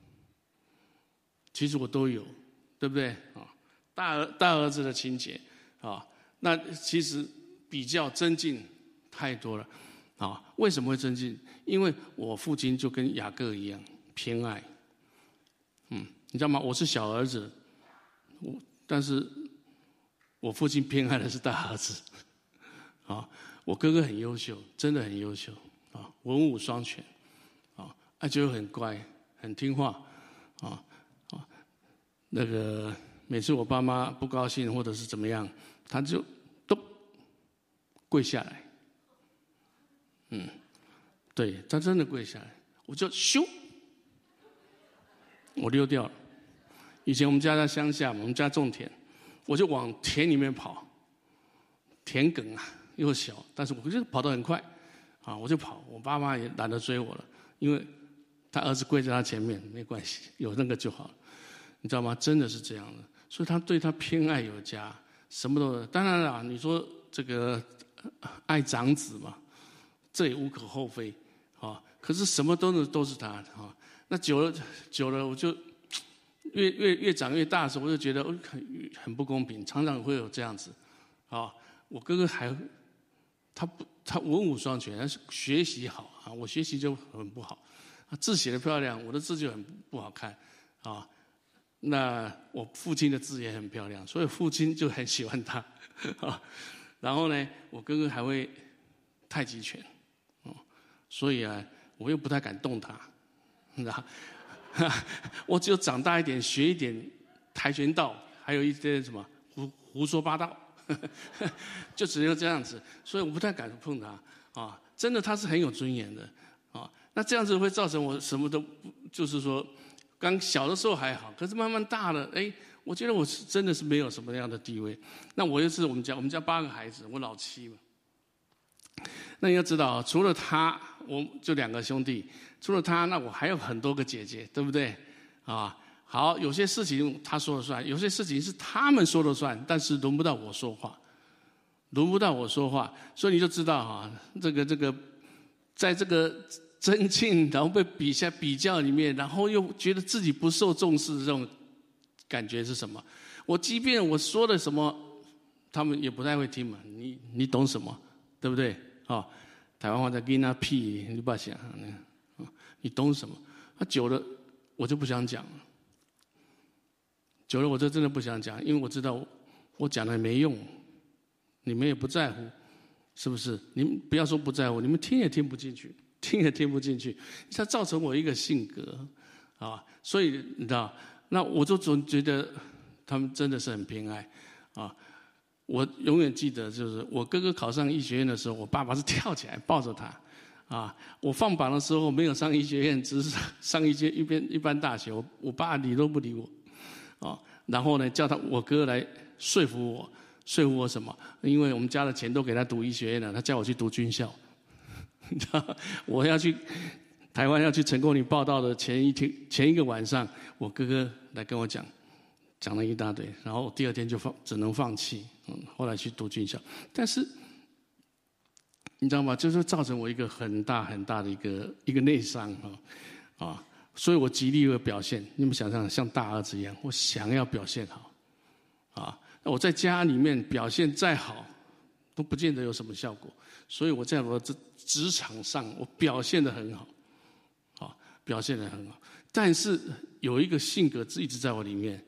其实我都有，对不对啊？大儿大儿子的情节啊。那其实比较增进太多了，啊，为什么会增进？因为我父亲就跟雅各一样偏爱，嗯，你知道吗？我是小儿子，我但是我父亲偏爱的是大儿子，啊，我哥哥很优秀，真的很优秀，啊，文武双全，啊，而且又很乖，很听话，啊啊，那个每次我爸妈不高兴或者是怎么样。他就都跪下来，嗯，对他真的跪下来，我就咻，我溜掉了。以前我们家在乡下，我们家种田，我就往田里面跑，田埂啊又小，但是我就跑得很快，啊，我就跑，我爸妈也懒得追我了，因为他儿子跪在他前面，没关系，有那个就好了，你知道吗？真的是这样的，所以他对他偏爱有加。什么都，当然了，你说这个爱长子嘛，这也无可厚非，啊，可是什么都是都是他啊。那久了久了，我就越越越长越大的时候，我就觉得很很不公平，常常会有这样子，啊，我哥哥还他不他文武双全，但是学习好啊，我学习就很不好，字写得漂亮，我的字就很不好看，啊。那我父亲的字也很漂亮，所以父亲就很喜欢他，啊，然后呢，我哥哥还会太极拳，哦，所以啊，我又不太敢动他，你知道，我只有长大一点，学一点跆拳道，还有一些什么胡胡说八道，就只有这样子，所以我不太敢碰他啊。真的，他是很有尊严的啊。那这样子会造成我什么都不，就是说。刚小的时候还好，可是慢慢大了，哎，我觉得我是真的是没有什么样的地位。那我又是我们家，我们家八个孩子，我老七嘛。那你要知道，除了他，我就两个兄弟，除了他，那我还有很多个姐姐，对不对？啊，好，有些事情他说了算，有些事情是他们说了算，但是轮不到我说话，轮不到我说话，所以你就知道哈，这个这个，在这个。增进，然后被比下比较里面，然后又觉得自己不受重视的这种感觉是什么？我即便我说了什么，他们也不太会听嘛。你你懂什么？对不对？啊，台湾话叫给那屁，你不要想，你懂什么？那久了我就不想讲了，久了我就真的不想讲，因为我知道我讲的没用，你们也不在乎，是不是？你们不要说不在乎，你们听也听不进去。听也听不进去，它造成我一个性格，啊，所以你知道，那我就总觉得他们真的是很偏爱，啊， 我永远记得，就是我哥哥考上医学院的时候，我爸爸是跳起来抱着他，啊，我放榜的时候没有上医学院，只是上一间一边一般大学，我我爸理都不理我，啊，然后呢叫他我哥来说服我，说服我什么？因为我们家的钱都给他读医学院了，他叫我去读军校，我要去台湾要去成功岭报道的前一天前一个晚上，我哥哥来跟我讲。讲了一大堆，然后第二天就放，只能放弃。嗯，后来去读军校，但是你知道吗？就是造成我一个很大很大的一个一个内伤啊啊！所以我极力的表现。你们想象像大儿子一样，我想要表现好啊。那我在家里面表现再好，都不见得有什么效果。所以我在我的职场上，我表现得很好，啊，表现得很好。但是有一个性格一直在我里面。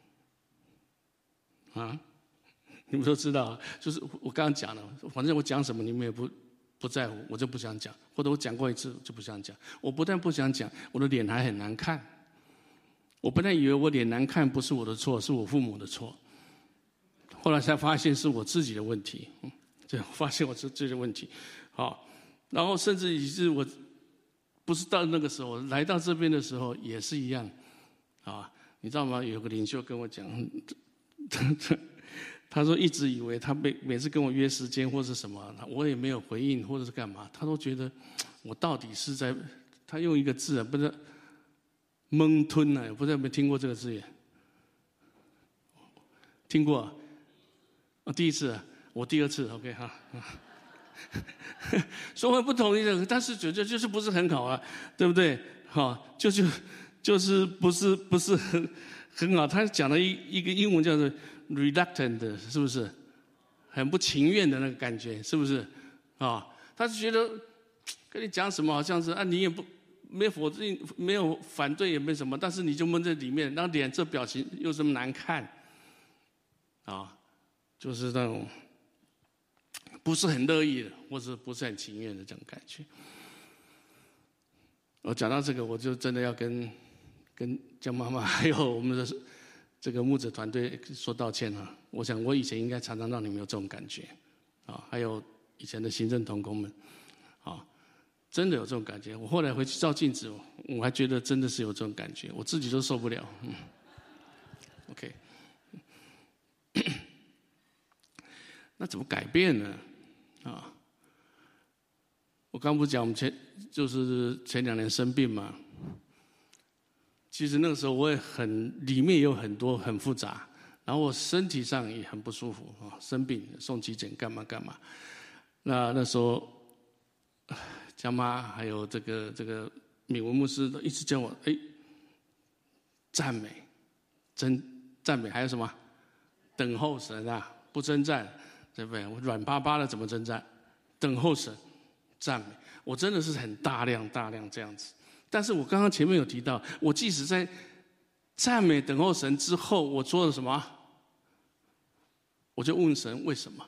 啊，你们都知道，就是我刚刚讲了，反正我讲什么你们也不不在乎，我就不想讲，或者我讲过一次就不想讲。我不但不想讲，我的脸还很难看。我不但以为我脸难看不是我的错，是我父母的错。后来才发现是我自己的问题，嗯，对，我发现我是自己的问题。好，然后甚至以致我不是到那个时候来到这边的时候也是一样，啊，你知道吗？有个领袖跟我讲。他说一直以为他每每次跟我约时间或是什么，我也没有回应或者是干嘛，他都觉得我到底是在，他用一个字啊，不是蒙吞啊，不知道有没有听过这个字眼？听过啊？哦，第一次啊，我第二次 ，OK 哈。说话不同意的，但是觉得就是不是很好啊，对不对？好，就就就是不是不是很。很好，他讲了一一个英文叫做 reluctant， 是不是？很不情愿的那个感觉，是不是？啊，他是觉得跟你讲什么好像是啊，你也不没有否定，没有反对，也没什么，但是你就闷在里面，然后脸这表情又这么难看，啊，就是那种不是很乐意的，或者不是很情愿的这种感觉。我讲到这个，我就真的要跟。跟江妈妈还有我们的这个牧者团队说道歉啊！我想我以前应该常常让你们有这种感觉，啊，还有以前的行政同工们，啊，真的有这种感觉。我后来回去照镜子，我还觉得真的是有这种感觉，我自己都受不了。嗯 OK， 那怎么改变呢？啊，我刚不是讲我们前就是前两年生病嘛。其实那个时候我也很里面也有很多很复杂，然后我身体上也很不舒服啊，生病送急诊干嘛干嘛。那那时候江妈还有这个这个敏文牧师都一直叫我哎赞美，真赞美还有什么等候神啊，不征战，对不对？我软巴巴的怎么征战？等候神，赞美，我真的是很大量大量这样子。但是我刚刚前面有提到，我即使在赞美等候神之后，我做了什么？我就问神为什么？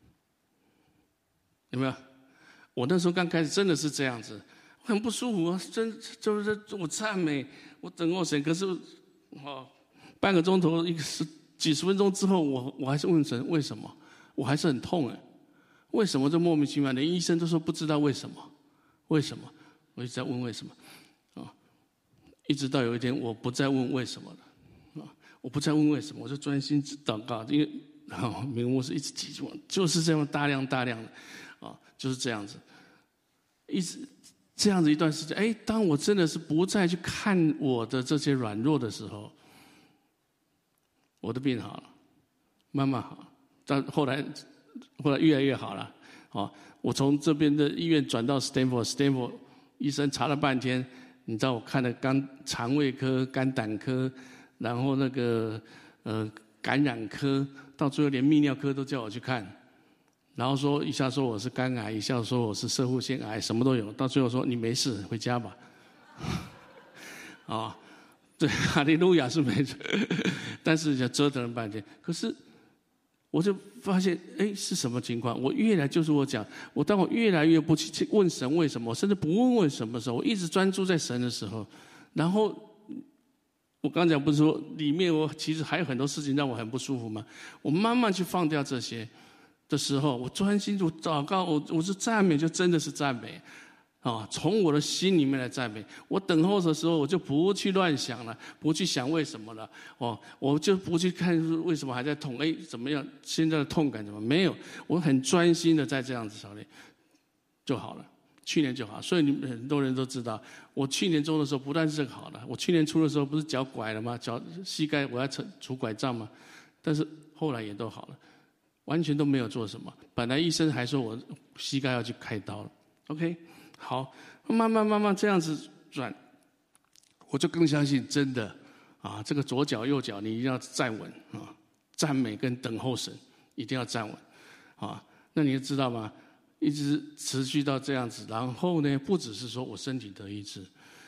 有没有？我那时候刚开始真的是这样子，很不舒服啊！真就是我赞美，我等候神，可是哦，半个钟头、一个十几十分钟之后，我我还是问神为什么？我还是很痛哎，为什么这莫名其妙？连医生都说不知道为什么？为什么？我一直在问为什么。一直到有一天，我不再问为什么了，啊，我不再问为什么，我就专心祷告，因为啊，明牧师一直记住我，就是这样大量大量的，啊，就是这样子，一直这样子一段时间，哎，当我真的是不再去看我的这些软弱的时候，我的病好了，慢慢好，但后来后来越来越好了，啊，我从这边的医院转到 Stanford，Stanford 医生查了半天。你知道我看了肝肠胃科、肝胆科，然后那个呃感染科，到最后连泌尿科都叫我去看，然后说一下说我是肝癌，一下说我是攝護腺癌，什么都有，到最后说你没事，回家吧。啊、哦，对，哈利路亚是没错，但是就折腾了半天，可是。我就发现，哎，是什么情况？我越来就是我讲，我当我越来越不去问神为什么，甚至不问为什么的时候，我一直专注在神的时候，然后我刚讲不是说里面我其实还有很多事情让我很不舒服吗？我慢慢去放掉这些的时候，我专心就祷告，我我是赞美，就真的是赞美。啊，从我的心里面来赞美。我等候的时候，我就不去乱想了，不去想为什么了。哦，我就不去看为什么还在痛，哎，怎么样？现在的痛感怎么没有？我很专心的在这样子上面就好了。去年就好，所以你们很多人都知道，我去年中的时候不但是这个好了，我去年初的时候不是脚拐了吗？脚膝盖我要拄拐杖吗？但是后来也都好了，完全都没有做什么。本来医生还说我膝盖要去开刀了。OK。好，慢慢慢慢这样子转，我就更相信真的啊，这个左脚右脚你一定要站稳啊，赞美跟等候神一定要站稳啊。那你知道吗？一直持续到这样子，然后呢，不只是说我身体得医治，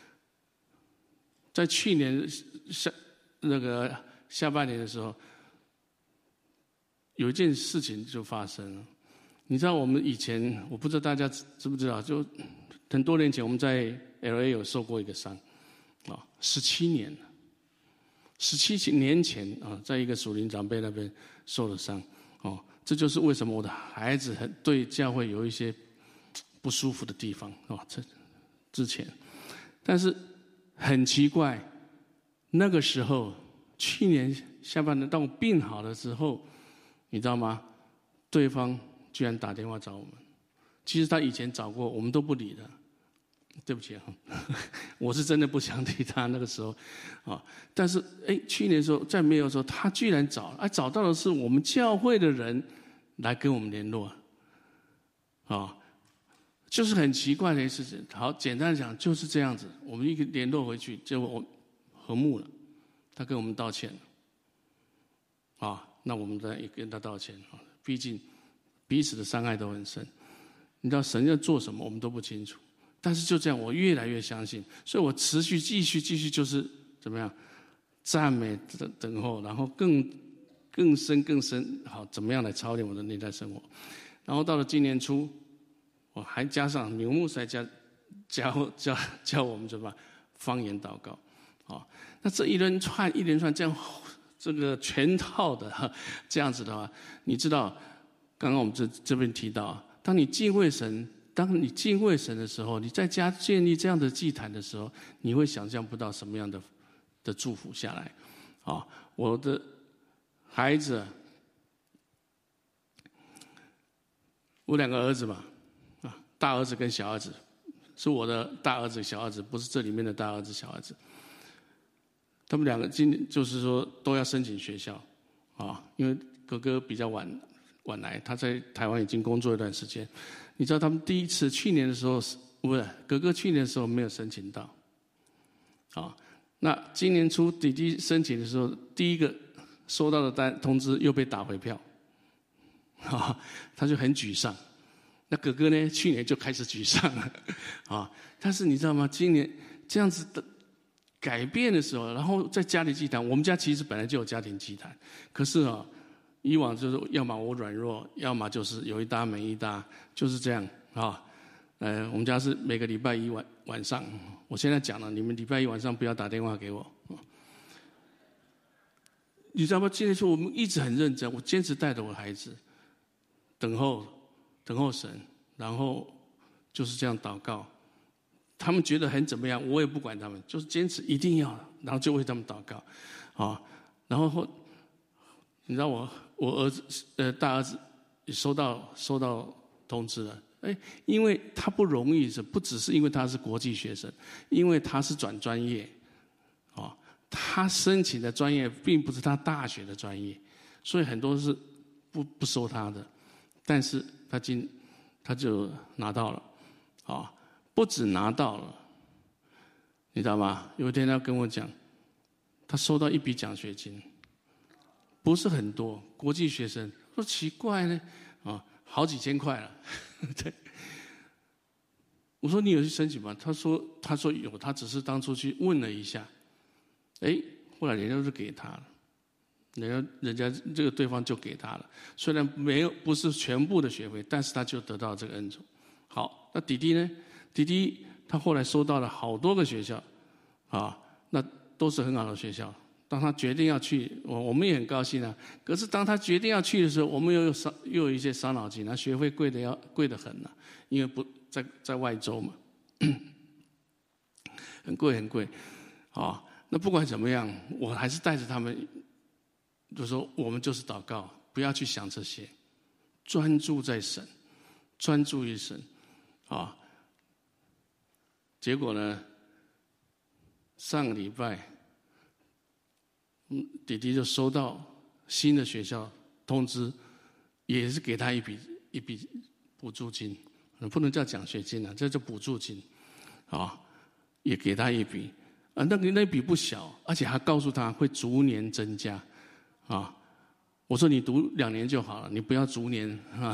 在去年下那个下半年的时候，有一件事情就发生了。你知道我们以前，我不知道大家知不知道，就很多年前我们在 L A 有受过一个伤，啊，十七年，十七年前啊，在一个属灵长辈那边受了伤，哦，这就是为什么我的孩子很对教会有一些不舒服的地方，哦，这之前，但是很奇怪，那个时候去年下半年当我病好了之后，你知道吗？对方居然打电话找我们，其实他以前找过，我们都不理的。对不起啊，我是真的不想理他那个时候，啊，但是哎，去年的时候在没有的时候，他居然找，哎，找到的是我们教会的人来跟我们联络，啊，就是很奇怪的事情。好，简单讲就是这样子，我们一个联络回去，结果我和睦了，他跟我们道歉了，啊，那我们再也跟他道歉啊，毕竟彼此的伤害都很深。你知道神要做什么，我们都不清楚。但是就这样，我越来越相信，所以我持续继续继续就是怎么样，赞美等等候，然后更更深更深，好，怎么样来操练我的内在生活。然后到了今年初，我还加上牛牧师还加教教教我们怎么方言祷告，好，那这一连串一连串这样这个全套的这样子的话，你知道，刚刚我们这这边提到，当你敬畏神。当你敬畏神的时候，你在家建立这样的祭坛的时候，你会想象不到什么样的的祝福下来。啊，我的孩子，我两个儿子嘛，啊，大儿子跟小儿子，是我的大儿子、小儿子，不是这里面的大儿子、小儿子。他们两个今就是说都要申请学校，啊，因为哥哥比较晚晚来，他在台湾已经工作一段时间。你知道他们第一次去年的时候，不是哥哥去年的时候没有申请到，啊，那今年初弟弟申请的时候，第一个收到的单通知又被打回票，啊，他就很沮丧。那哥哥呢，去年就开始沮丧了，啊，但是你知道吗？今年这样子的改变的时候，然后在家里祭坛，我们家其实本来就有家庭祭坛，可是啊。以往就是要么我软弱，要么就是有一搭没一搭，就是这样啊。呃，我们家是每个礼拜一晚晚上，我现在讲了，你们礼拜一晚上不要打电话给我。你知道吗？今天说我们一直很认真，我坚持带着我的孩子等候等候神，然后就是这样祷告。他们觉得很怎么样，我也不管他们，就是坚持一定要，然后就为他们祷告啊。然后后你知道我。我儿子呃大儿子也收到收到通知了，哎，因为他不容易，是不只是因为他是国际学生，因为他是转专业，哦，他申请的专业并不是他大学的专业，所以很多是不不收他的，但是他今他就拿到了，啊、哦，不止拿到了，你知道吗？有一天他跟我讲，他收到一笔奖学金。不是很多国际学生说奇怪呢，啊，好几千块了。对，我说你有去申请吗？他说他说有，他只是当初去问了一下，哎，后来人家就给他了，人家人家这个对方就给他了，虽然没有不是全部的学费，但是他就得到这个恩宠。好，那弟弟呢？弟弟他后来收到了好多个学校，啊，那都是很好的学校。当他决定要去，我我们也很高兴啊。可是当他决定要去的时候，我们又有伤，又有一些伤脑筋啊，学费贵的要贵得很啊，因为不在在外州嘛，很贵很贵，啊，那不管怎么样，我还是带着他们，就说我们就是祷告，不要去想这些，专注在神，专注于神，啊。结果呢，上个礼拜。弟弟就收到新的学校通知，也是给他一笔一笔补助金，不能叫奖学金啊，这叫补助金，啊，也给他一笔，啊，那个那笔不小，而且还告诉他会逐年增加，啊，我说你读两年就好了，你不要逐年啊，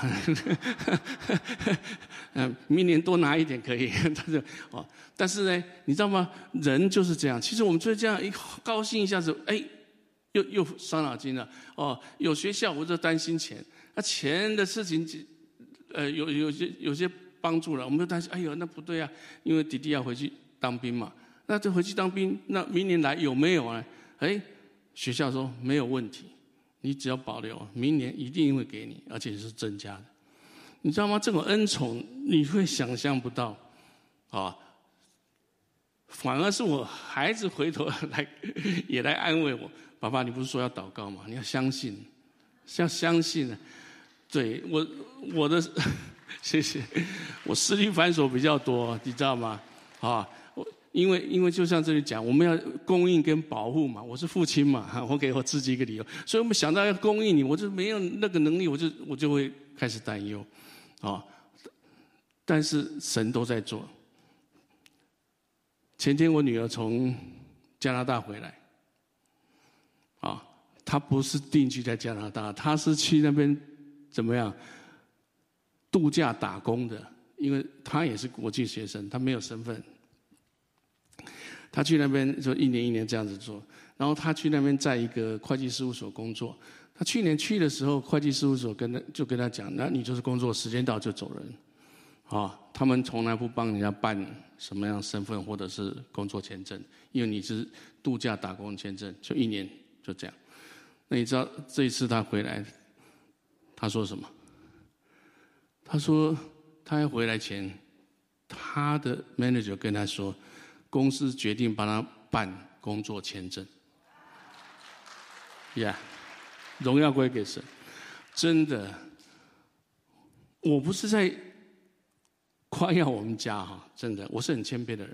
嗯，明年多拿一点可以，他就哦，但是呢，你知道吗？人就是这样，其实我们就这样一高兴一下子，哎。又又伤脑筋了哦！有学校我就担心钱，那、啊、钱的事情，呃，有有些有些帮助了，我们就担心，哎呦，那不对啊，因为弟弟要回去当兵嘛，那就回去当兵，那明年来有没有呢？哎，学校说没有问题，你只要保留，明年一定会给你，而且是增加的，你知道吗？这种恩宠你会想象不到，啊。反而是我孩子回头来也来安慰我，爸爸，你不是说要祷告吗？你要相信，要相信啊！对我我的谢谢，我实力繁琐比较多，你知道吗？啊，我因为因为就像这里讲，我们要供应跟保护嘛，我是父亲嘛，我给我自己一个理由，所以我们想到要供应你，我就没有那个能力，我就我就会开始担忧，啊，但是神都在做。前天我女儿从加拿大回来，啊，她不是定居在加拿大，她是去那边怎么样度假打工的，因为她也是国际学生，她没有身份，她去那边就一年一年这样子做，然后她去那边在一个会计事务所工作，她去年去的时候，会计事务所跟她就跟她讲，那你就是工作时间到就走人。啊，他们从来不帮人家办什么样身份或者是工作签证，因为你是度假打工签证，就一年就这样。那你知道这一次他回来，他说什么？他说他要回来前，他的 manager 跟他说，公司决定帮他办工作签证。呀、yeah, ，荣耀归给神，真的，我不是在。夸耀我们家哈，真的，我是很谦卑的人。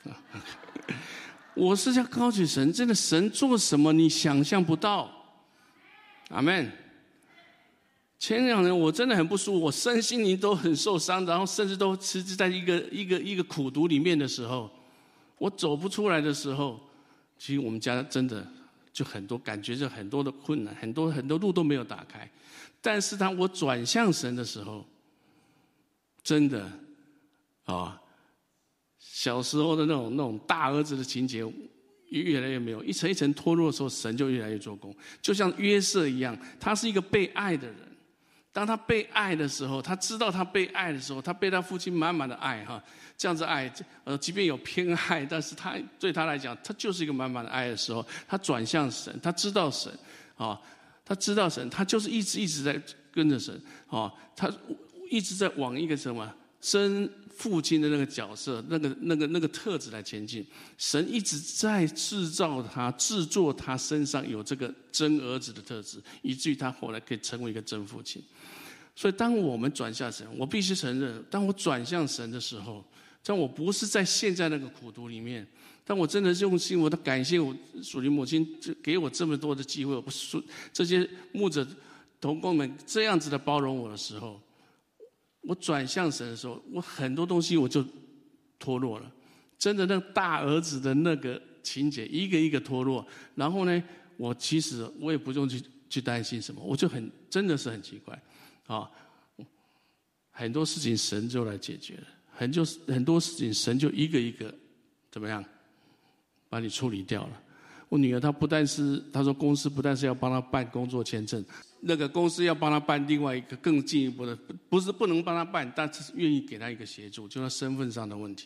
我是要高举神，真的，神做什么你想象不到。阿们。前两年我真的很不舒服，我身心灵都很受伤，然后甚至都其实在一个一个一个苦毒里面的时候，我走不出来的时候，其实我们家真的就很多感觉，就很多的困难，很多很多路都没有打开。但是当我转向神的时候，真的。啊，小时候的那种那种大儿子的情节越来越没有，一层一层脱落的时候，神就越来越做工。就像约瑟一样，他是一个被爱的人。当他被爱的时候，他知道他被爱的时候，他被他父亲满满的爱哈，这样子爱，呃，即便有偏爱，但是他对他来讲，他就是一个满满的爱的时候，他转向神，他知道神，啊，他知道神，他就是一直一直在跟着神，啊，他一直在往一个什么真父亲的那个角色，那个那个那个特质来前进。神一直在制造他，制作他身上有这个真儿子的特质，以至于他后来可以成为一个真父亲。所以，当我们转向神，我必须承认，当我转向神的时候，当我不是在现在那个苦毒里面，当我真的用心，我的感谢我属灵母亲给我这么多的机会，我这些牧者同工们这样子的包容我的时候。我转向神的时候，我很多东西我就脱落了，真的那大儿子的那个情节一个一个脱落，然后呢，我其实我也不用去去担心什么，我就很真的是很奇怪，啊，很多事情神就来解决了，很就很多事情神就一个一个怎么样把你处理掉了。我女儿她不但是她说公司不但是要帮她办工作签证。那个公司要帮他办另外一个更进一步的，不是不能帮他办，但是愿意给他一个协助，就是他身份上的问题。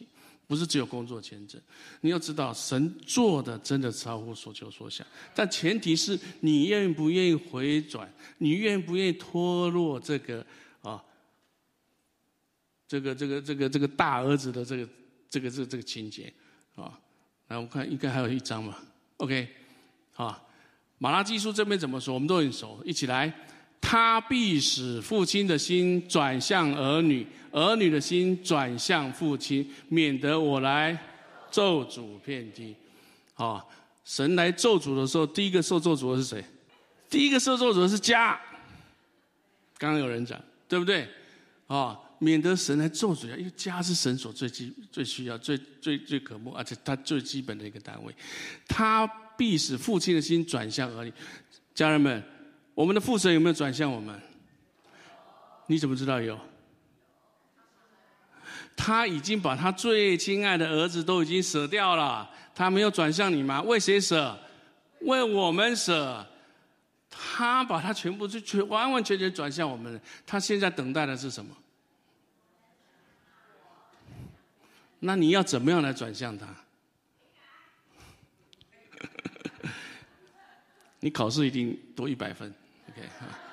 不是只有工作签证。你要知道，神做的真的超乎所求所想，但前提是你愿不愿意回转，你愿不愿意脱落这个啊，这个这个这个这个大儿子的这个这个这个这个情节啊。来，我看应该还有一章嘛 ，OK， 啊，马拉基书这边怎么说？我们都很熟，一起来。他必使父亲的心转向儿女，儿女的心转向父亲，免得我来咒诅遍地。啊，神来咒诅的时候，第一个受咒诅的是谁？第一个受咒诅的是家。刚刚有人讲，对不对？啊，免得神来咒诅，因为家是神所最基、最需要、最最最渴慕，而且他最基本的一个单位。他必使父亲的心转向儿女。家人们，我们的父神有没有转向我们？你怎么知道有？他已经把他最亲爱的儿子都已经舍掉了，他没有转向你吗？为谁舍？为我们舍。他把他全部就全完完全全转向我们，他现在等待的是什么？那你要怎么样来转向他？你考试一定多一百分 ，OK？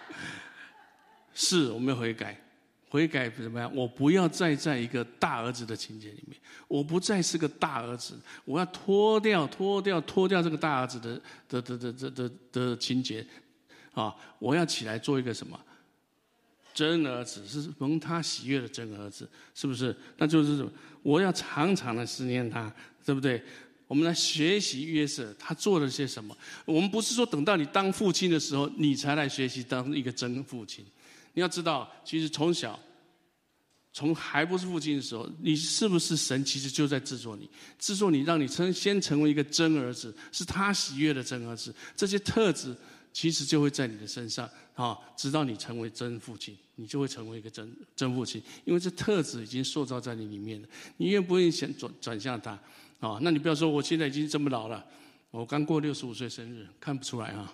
是，我们要悔改，悔改怎么样？我不要再在一个大儿子的情节里面，我不再是个大儿子，我要脱掉、脱掉、脱掉这个大儿子的的的的的的的情节，啊！我要起来做一个什么？真儿子，是蒙他喜悦的真儿子，是不是？那就是什么？我要常常的思念他，对不对？我们来学习约瑟，他做了些什么？我们不是说等到你当父亲的时候，你才来学习当一个真父亲。你要知道，其实从小，从还不是父亲的时候，你是不是神其实就在制作你，制作你，让你成先成为一个真儿子，是他喜悦的真儿子。这些特质其实就会在你的身上啊，直到你成为真父亲，你就会成为一个真真父亲，因为这特质已经塑造在你里面了。你愿不愿意想转转向他？啊，那你不要说我现在已经这么老了，我刚过六十五岁生日，看不出来啊。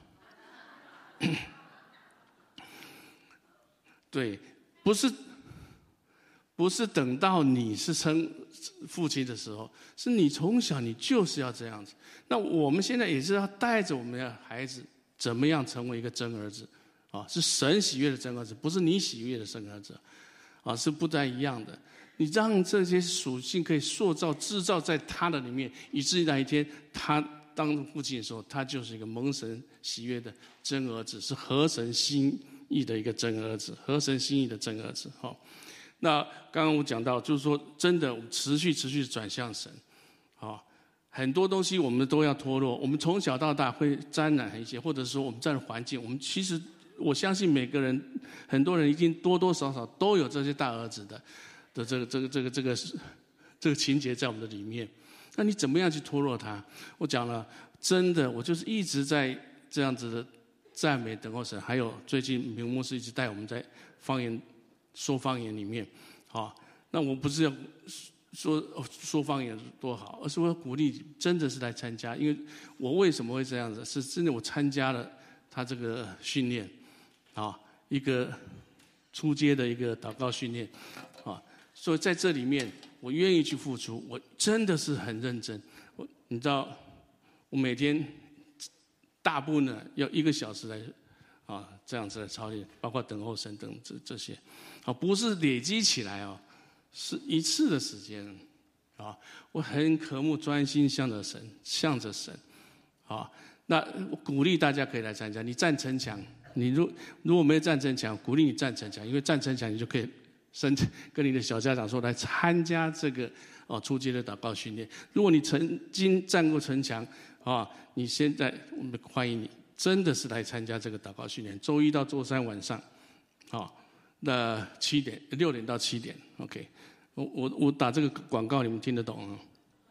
对，不是不是等到你是称父亲的时候，是你从小你就是要这样子。那我们现在也是要带着我们的孩子，怎么样成为一个真儿子啊？是神喜悦的真儿子，不是你喜悦的真儿子啊，是不太一样的。你让这些属性可以塑造、制造在他的里面，以至于那一天他当父亲的时候，他就是一个蒙神喜悦的真儿子，是合神心意的一个真儿子，合神心意的真儿子。好，那刚刚我讲到，就是说，真的，我们持续、持续转向神。好，很多东西我们都要脱落。我们从小到大会沾染一些，或者说我们在环境，我们其实我相信每个人，很多人一定多多少少都有这些大儿子的。的这个这个这个这个这个情节在我们的里面，那你怎么样去脱落它？我讲了，真的，我就是一直在这样子的赞美等候神，还有最近明牧师一直带我们在方言说方言里面，好，那我不是要说说方言多好，而是我要鼓励真的是来参加，因为我为什么会这样子？是真的我参加了他这个训练，啊，一个初阶的一个祷告训练，啊。所以在这里面，我愿意去付出，我真的是很认真。我你知道，我每天大部分呢要一个小时来啊这样子来操练，包括等候神等这这些，啊不是累积起来哦，是一次的时间啊。我很渴慕专心向着神，向着神啊。那我鼓励大家可以来参加。你站城墙，你如如果没有站城墙，鼓励你站城墙，因为站城墙你就可以。跟你的小家长说，来参加这个哦初阶的祷告训练。如果你曾经站过城墙啊，你现在我们欢迎你，真的是来参加这个祷告训练。周一到周三晚上，啊，那七点六点到七点 ，OK。我我我打这个广告，你们听得懂啊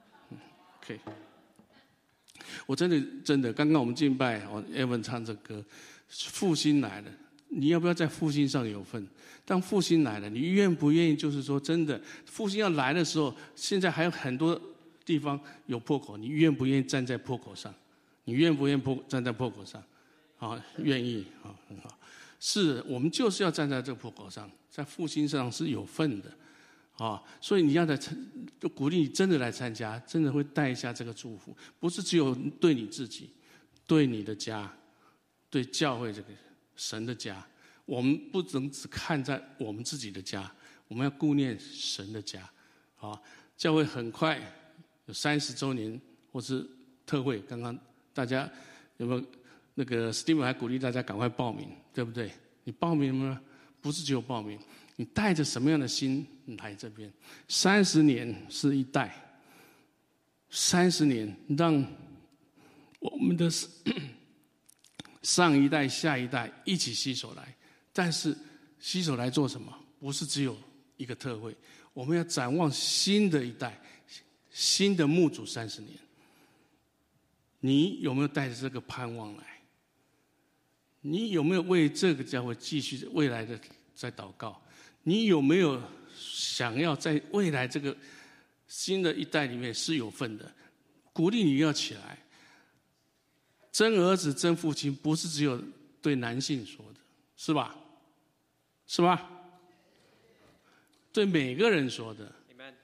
？OK。我真的真的，刚刚我们敬拜，哦 ，Evan 唱这歌，复兴来了。你要不要在复兴上有份？当复兴来了，你愿不愿意？就是说，真的，复兴要来的时候，现在还有很多地方有破口，你愿不愿意站在破口上？你愿不愿意破站在破口上？啊，愿意啊，很好。是我们就是要站在这个破口上，在复兴上是有份的， 啊，所以你要来参，就鼓励你真的来参加，真的会带一下这个祝福，不是只有对你自己，对你的家，对教会这个神的家，我们不能只看在我们自己的家，我们要顾念神的家。啊，教会很快有三十周年或是特会，刚刚大家有没有那个 Steven 还鼓励大家赶快报名，对不对？你报名了吗？不是只有报名，你带着什么样的心来这边？三十年是一代，三十年让我们的上一代、下一代一起携手来，但是携手来做什么？不是只有一个特会，我们要展望新的一代，新的牧主三十年。你有没有带着这个盼望来？你有没有为这个教会继续未来的在祷告？你有没有想要在未来这个新的一代里面是有份的？鼓励你要起来。真儿子真父亲不是只有对男性说的，是吧？是吧？对每个人说的，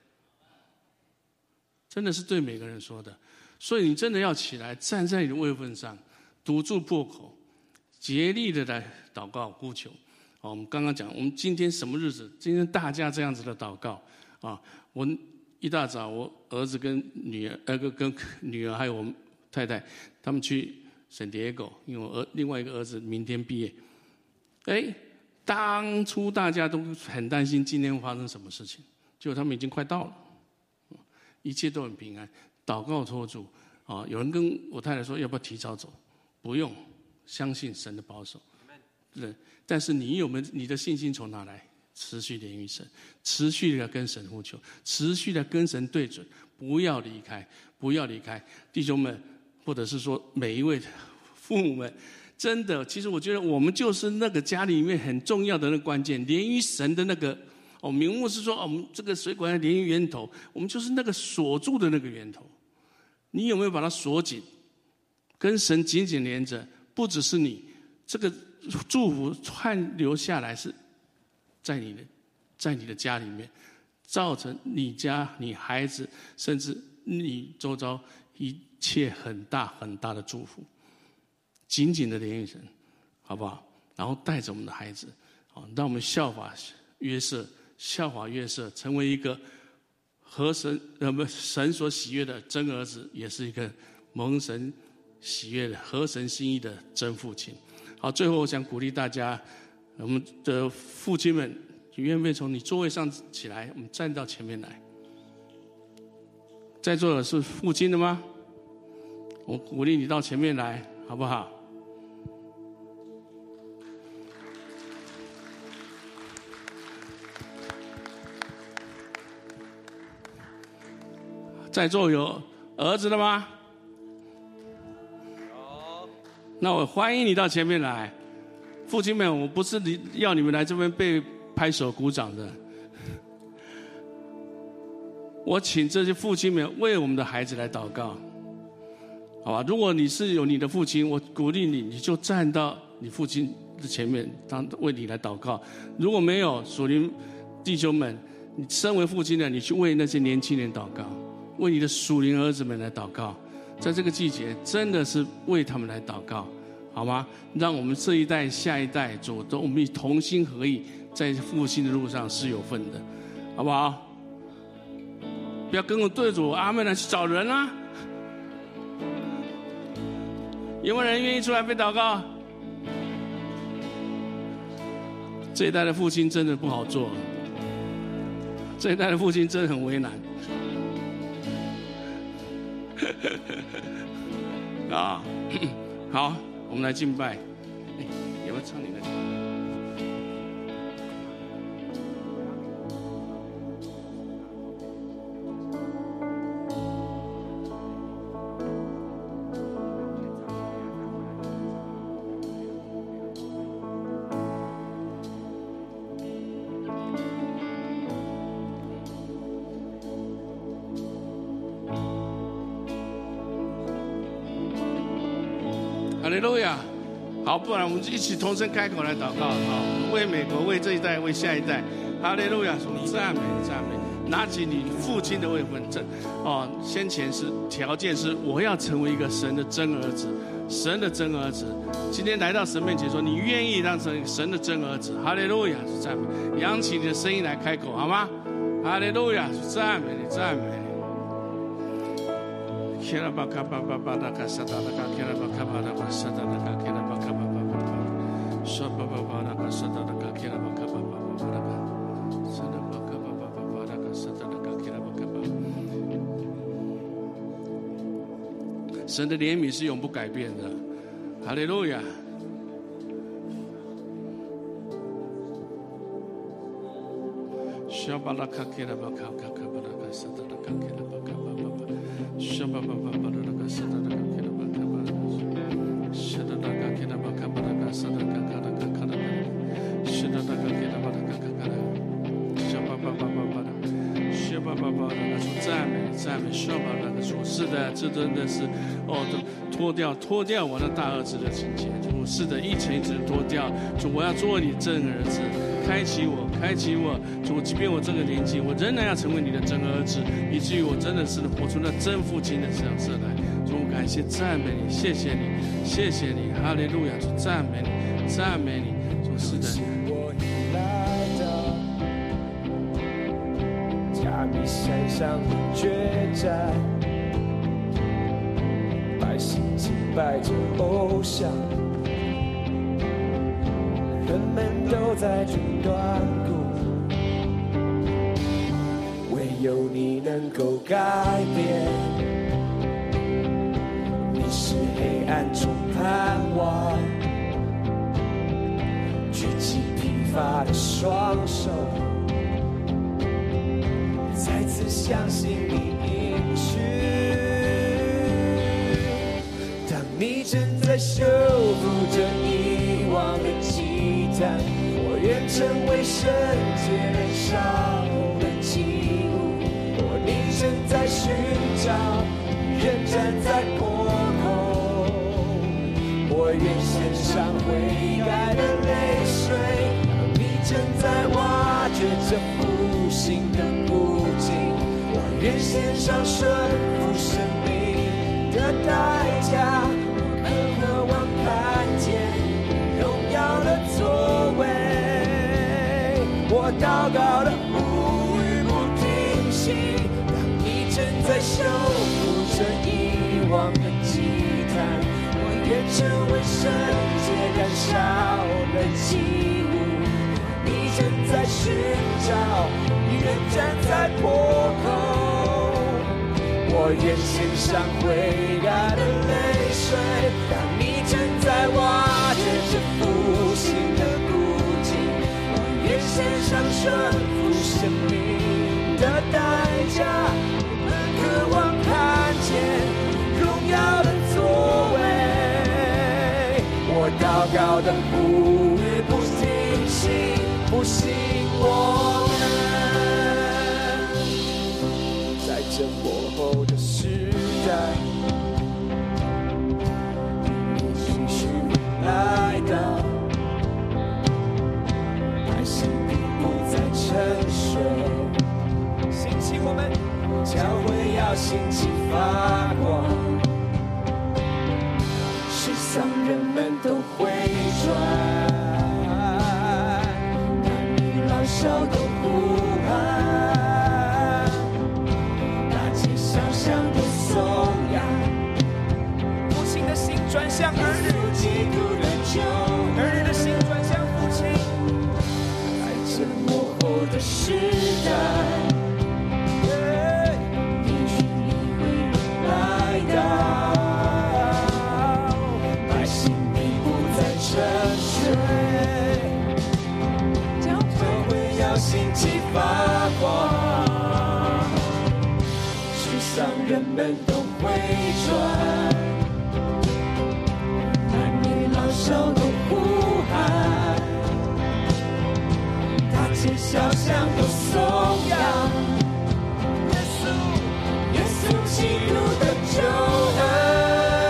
真的是对每个人说的。所以你真的要起来，站在你的位分上，堵住破口，竭力的来祷告呼求。哦，我们刚刚讲，我们今天什么日子？今天大家这样子的祷告啊！我一大早，我儿子跟女儿，呃，跟女儿还有我们太太，他们去圣地亚哥，因为我儿另外一个儿子明天毕业。哎，当初大家都很担心今天会发生什么事情，结果他们已经快到了，一切都很平安。祷告托住啊！有人跟我太太说，要不要提早走？不用，相信神的保守。对，但是你有没有你的信心从哪来？持续连于神，持续的跟神呼求，持续的跟神对准，不要离开，不要离开，弟兄们，或者是说每一位父母们，真的，其实我觉得我们就是那个家里面很重要的那个关键，连于神的那个。哦，名目是说，哦，我们这个水管连于源头，我们就是那个锁住的那个源头。你有没有把它锁紧，跟神紧紧连着？不只是你，这个祝福串流下来是在你的，在你的家里面，造成你家、你孩子，甚至你周遭一切很大很大的祝福。紧紧的连于神，好不好？然后带着我们的孩子，好，让我们效法约瑟。效法约瑟，成为一个合神呃不神所喜悦的真儿子，也是一个蒙神喜悦的合神心意的真父亲。好，最后我想鼓励大家，我们的父亲们，你愿不愿意从你座位上起来，我们站到前面来？在座的是父亲的吗？我鼓励你到前面来，好不好？在座有儿子的吗？有。那我欢迎你到前面来，父亲们，我不是要你们来这边被拍手鼓掌的，我请这些父亲们为我们的孩子来祷告，好吧？如果你是有你的父亲，我鼓励你，你就站到你父亲的前面，当为你来祷告。如果没有属灵弟兄们，你身为父亲的，你去为那些年轻人祷告。为你的属灵儿子们来祷告，在这个季节真的是为他们来祷告，好吗？让我们这一代、下一代主都我们同心合意，在复兴的路上是有份的，好不好？不要跟我对着我阿们了，去找人啊！有没有人愿意出来被祷告？这一代的父亲真的不好做，这一代的父亲真的很为难。啊，好，我们来敬拜。哎，有没有唱你的歌？哈利路亚！好，不然我们一起同声开口来祷告。好，为美国，为这一代，为下一代。哈利路亚！赞美，赞美。 拿起你父亲的位份证。哦，先前是条件是我要成为一个神的真儿子，神的真儿子。今天来到神面前说，你愿意当成神的真儿子？哈利路亚！赞美，扬起你的声音来开口，好吗？哈利路亚！赞美你，赞美你。Kira baka baba bada kasata baka kira baka bada kasata baka kira baka baba baba shaba baba bada kasata baka kira baka baba baba sana baka baba bada kasata baka kira baka baba。神的怜悯是永不改变的，哈利路亚。shaba baka kira baka baka bada kasata baka kira baka baba。Shaba baba bada kasata baka kira baka baba shada baka kira baka bada kasata baka baka baba shada baka kira baka baka shaba baba bada shaba baba bada 主赞美赞美 shaba 那个主是的，这真的是哦，脱掉脱掉我那大儿子的情节，主是的，一层一层脱掉。主，我要做你真儿子，开启我，开启我。主，即便我这个年纪，我仍然要成为你的真儿子，以至于我真的是活出那真父亲的角色来。主，感谢赞美你，谢谢你，谢谢你，哈利路亚！主，赞美你，赞美你。主，是的。 加密山上的决战，百姓敬拜着偶像，人们都在这断骨，唯有你能够改变。你是黑暗中盼望，举起疲乏的双手，再次相信你应许。当你正在修复着遗忘的祭坛，我愿成为圣洁燃烧的祭物。若你正在寻找，仍站在破口，我愿献上悔改的泪水。当你正在挖掘着复兴的古迹，我愿献上顺服生命的代价。我更渴望看见荣耀的作为，我祷告的无语不停息。当你正在修复着遗忘的祭坛，我愿成为圣洁燃烧的祭物。你正在寻找，你仍站在破口，我愿献上悔改的泪水。当你正在挖掘着复兴的古迹，我愿献上顺服生命的代价。我们渴望看见荣耀的作为，我祷告的不语不停息，不信我们在这幕后的时代，你继续来到，百姓并不再沉睡。兴起我们，教会要兴起发光，世上人们都会转。手都呼喊，大街小巷都颂扬，父亲的心转向儿女，基督的救，儿女的心转向父亲。在这幕后的时代，你去你会来到，百姓必不再沉睡。兴起发光，世上人们都会转，男女老少都呼喊，大街小巷都颂扬，耶稣，耶稣基督的救恩。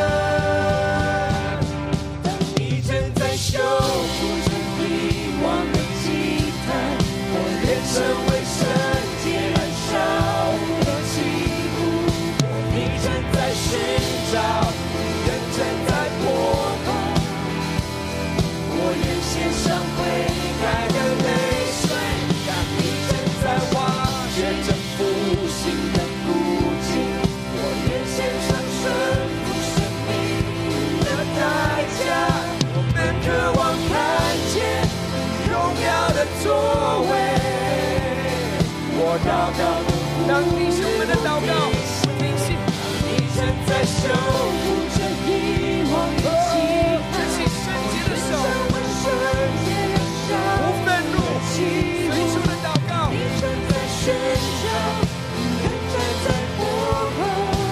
当你正在修复着遗忘的祭坛，成为圣我祷告，当弟兄们的祷告，听信你正在修复着遗忘的记忆，举起圣洁的手，无愤怒，随处的祷告，你正在寻找，你正在破口，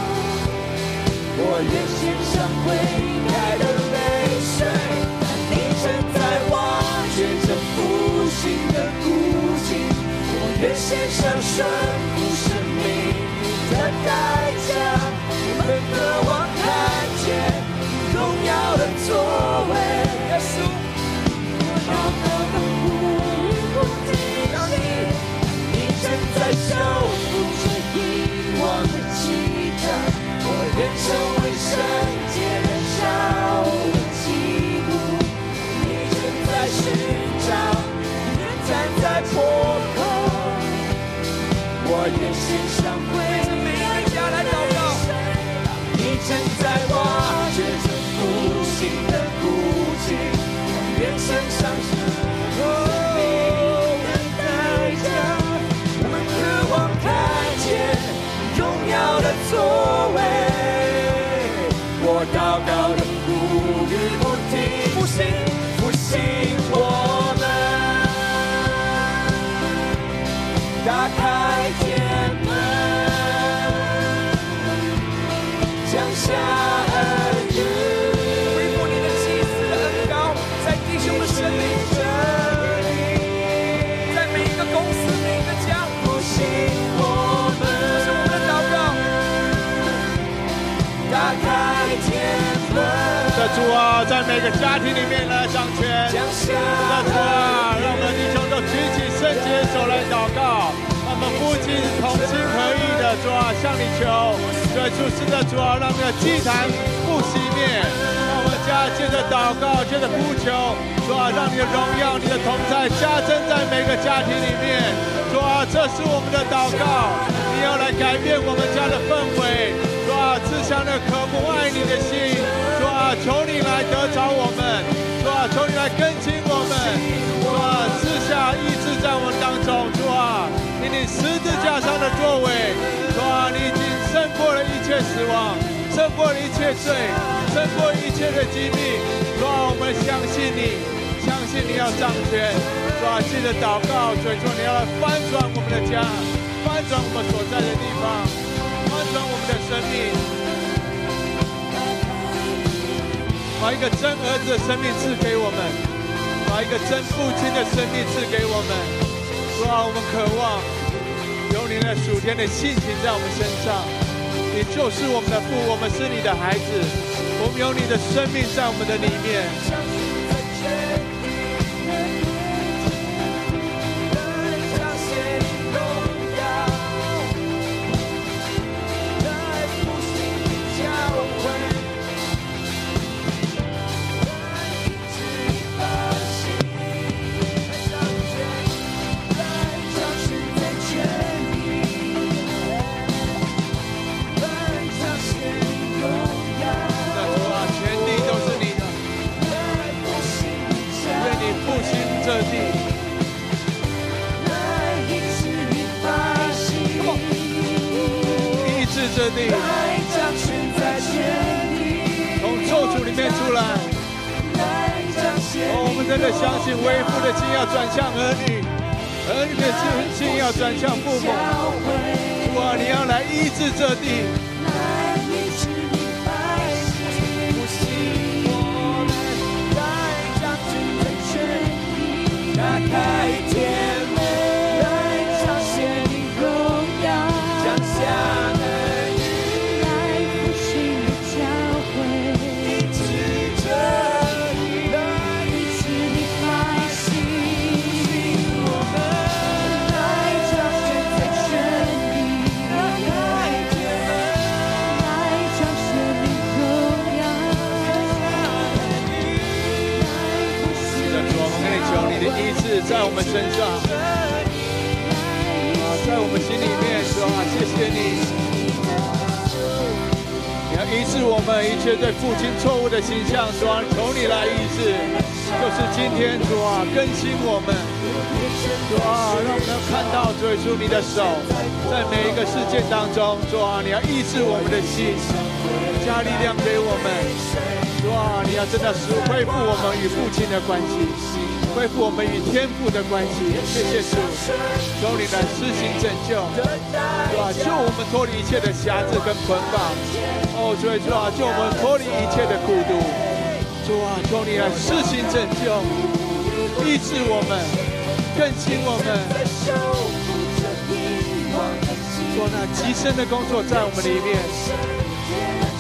我愿献上悔改的泪水，你正在挖掘着复兴的孤寂，我愿献上顺服生命的代价，我们渴望看见荣耀的作为。耶稣，我祷告的呼吁不停息，你正在修复着遗忘的期待，我愿成为圣洁燃烧的祭物，你正在寻找，你站在破口，我愿献上悔改的泪水，你正在挖掘着复兴的孤寂，我愿献上生命的代价，我们渴望看见荣耀的作为，我祷告的呼吁不停，复兴复兴我们，打开天门，降下恩雨，恢复你的祭司的恩膏，在弟兄的生命这里，在每一个公司每一个家，复兴我们，这是我们的祷告，打开天门。 的主啊，在每个家庭里面来掌权。的主啊，让我们弟兄都举起圣洁手来祷告。我们夫妻同心合意的主啊，向你求，对主是的主啊，让那个祭坛不熄灭。让我们家接着祷告，接着呼求，主啊，让你的荣耀、你的同在加增在每个家庭里面。主啊，这是我们的祷告，你要来改变我们家的氛围。主啊，赐下那渴慕爱你的心。主啊，求你来得着我们。主啊，求你来更新我们。主啊，赐下医治在我们当中。主啊，因你十字架上的作为，主啊，你已经胜过了一切死亡，胜过了一切罪，胜过一切的疾病。主啊，我们相信你，相信你要掌权。主啊，记得祷告，所以说你要来翻转我们的家，翻转我们所在的地方，翻转我们的生命，把一个真儿子的生命赐给我们，把一个真父亲的生命赐给我们。主啊，我们渴望有你那属天的性情在我们身上，你就是我们的父，我们是你的孩子，我们有你的生命在我们的里面。这地从咒诅里面出来，哦，我们真的相信为父的心要转向儿女，儿女的心要转向父母。主啊，你要来医治这地，复兴我们，来掌权的权柄，打开天门，来彰显你荣耀，降下。在我们身上，啊，在我们心里面说啊，谢谢你，你要医医治我们一切对父亲错误的形象，主啊，求你来医治。就是今天，主啊，更新我们，主啊，让我们看到主耶稣你的手，在每一个事件当中，主啊，你要医治我们的心，加力量给我们，主啊，你要真的是恢复我们与父亲的关系，恢复我们与天父的关系。谢谢主，求你来施行拯救，主啊，救我们脱离一切的辖制跟捆绑。哦，主啊，救我们脱离一切的孤独。主啊，求你来施行拯救，医治我们，更新我们。做那极深的工作在我们里面。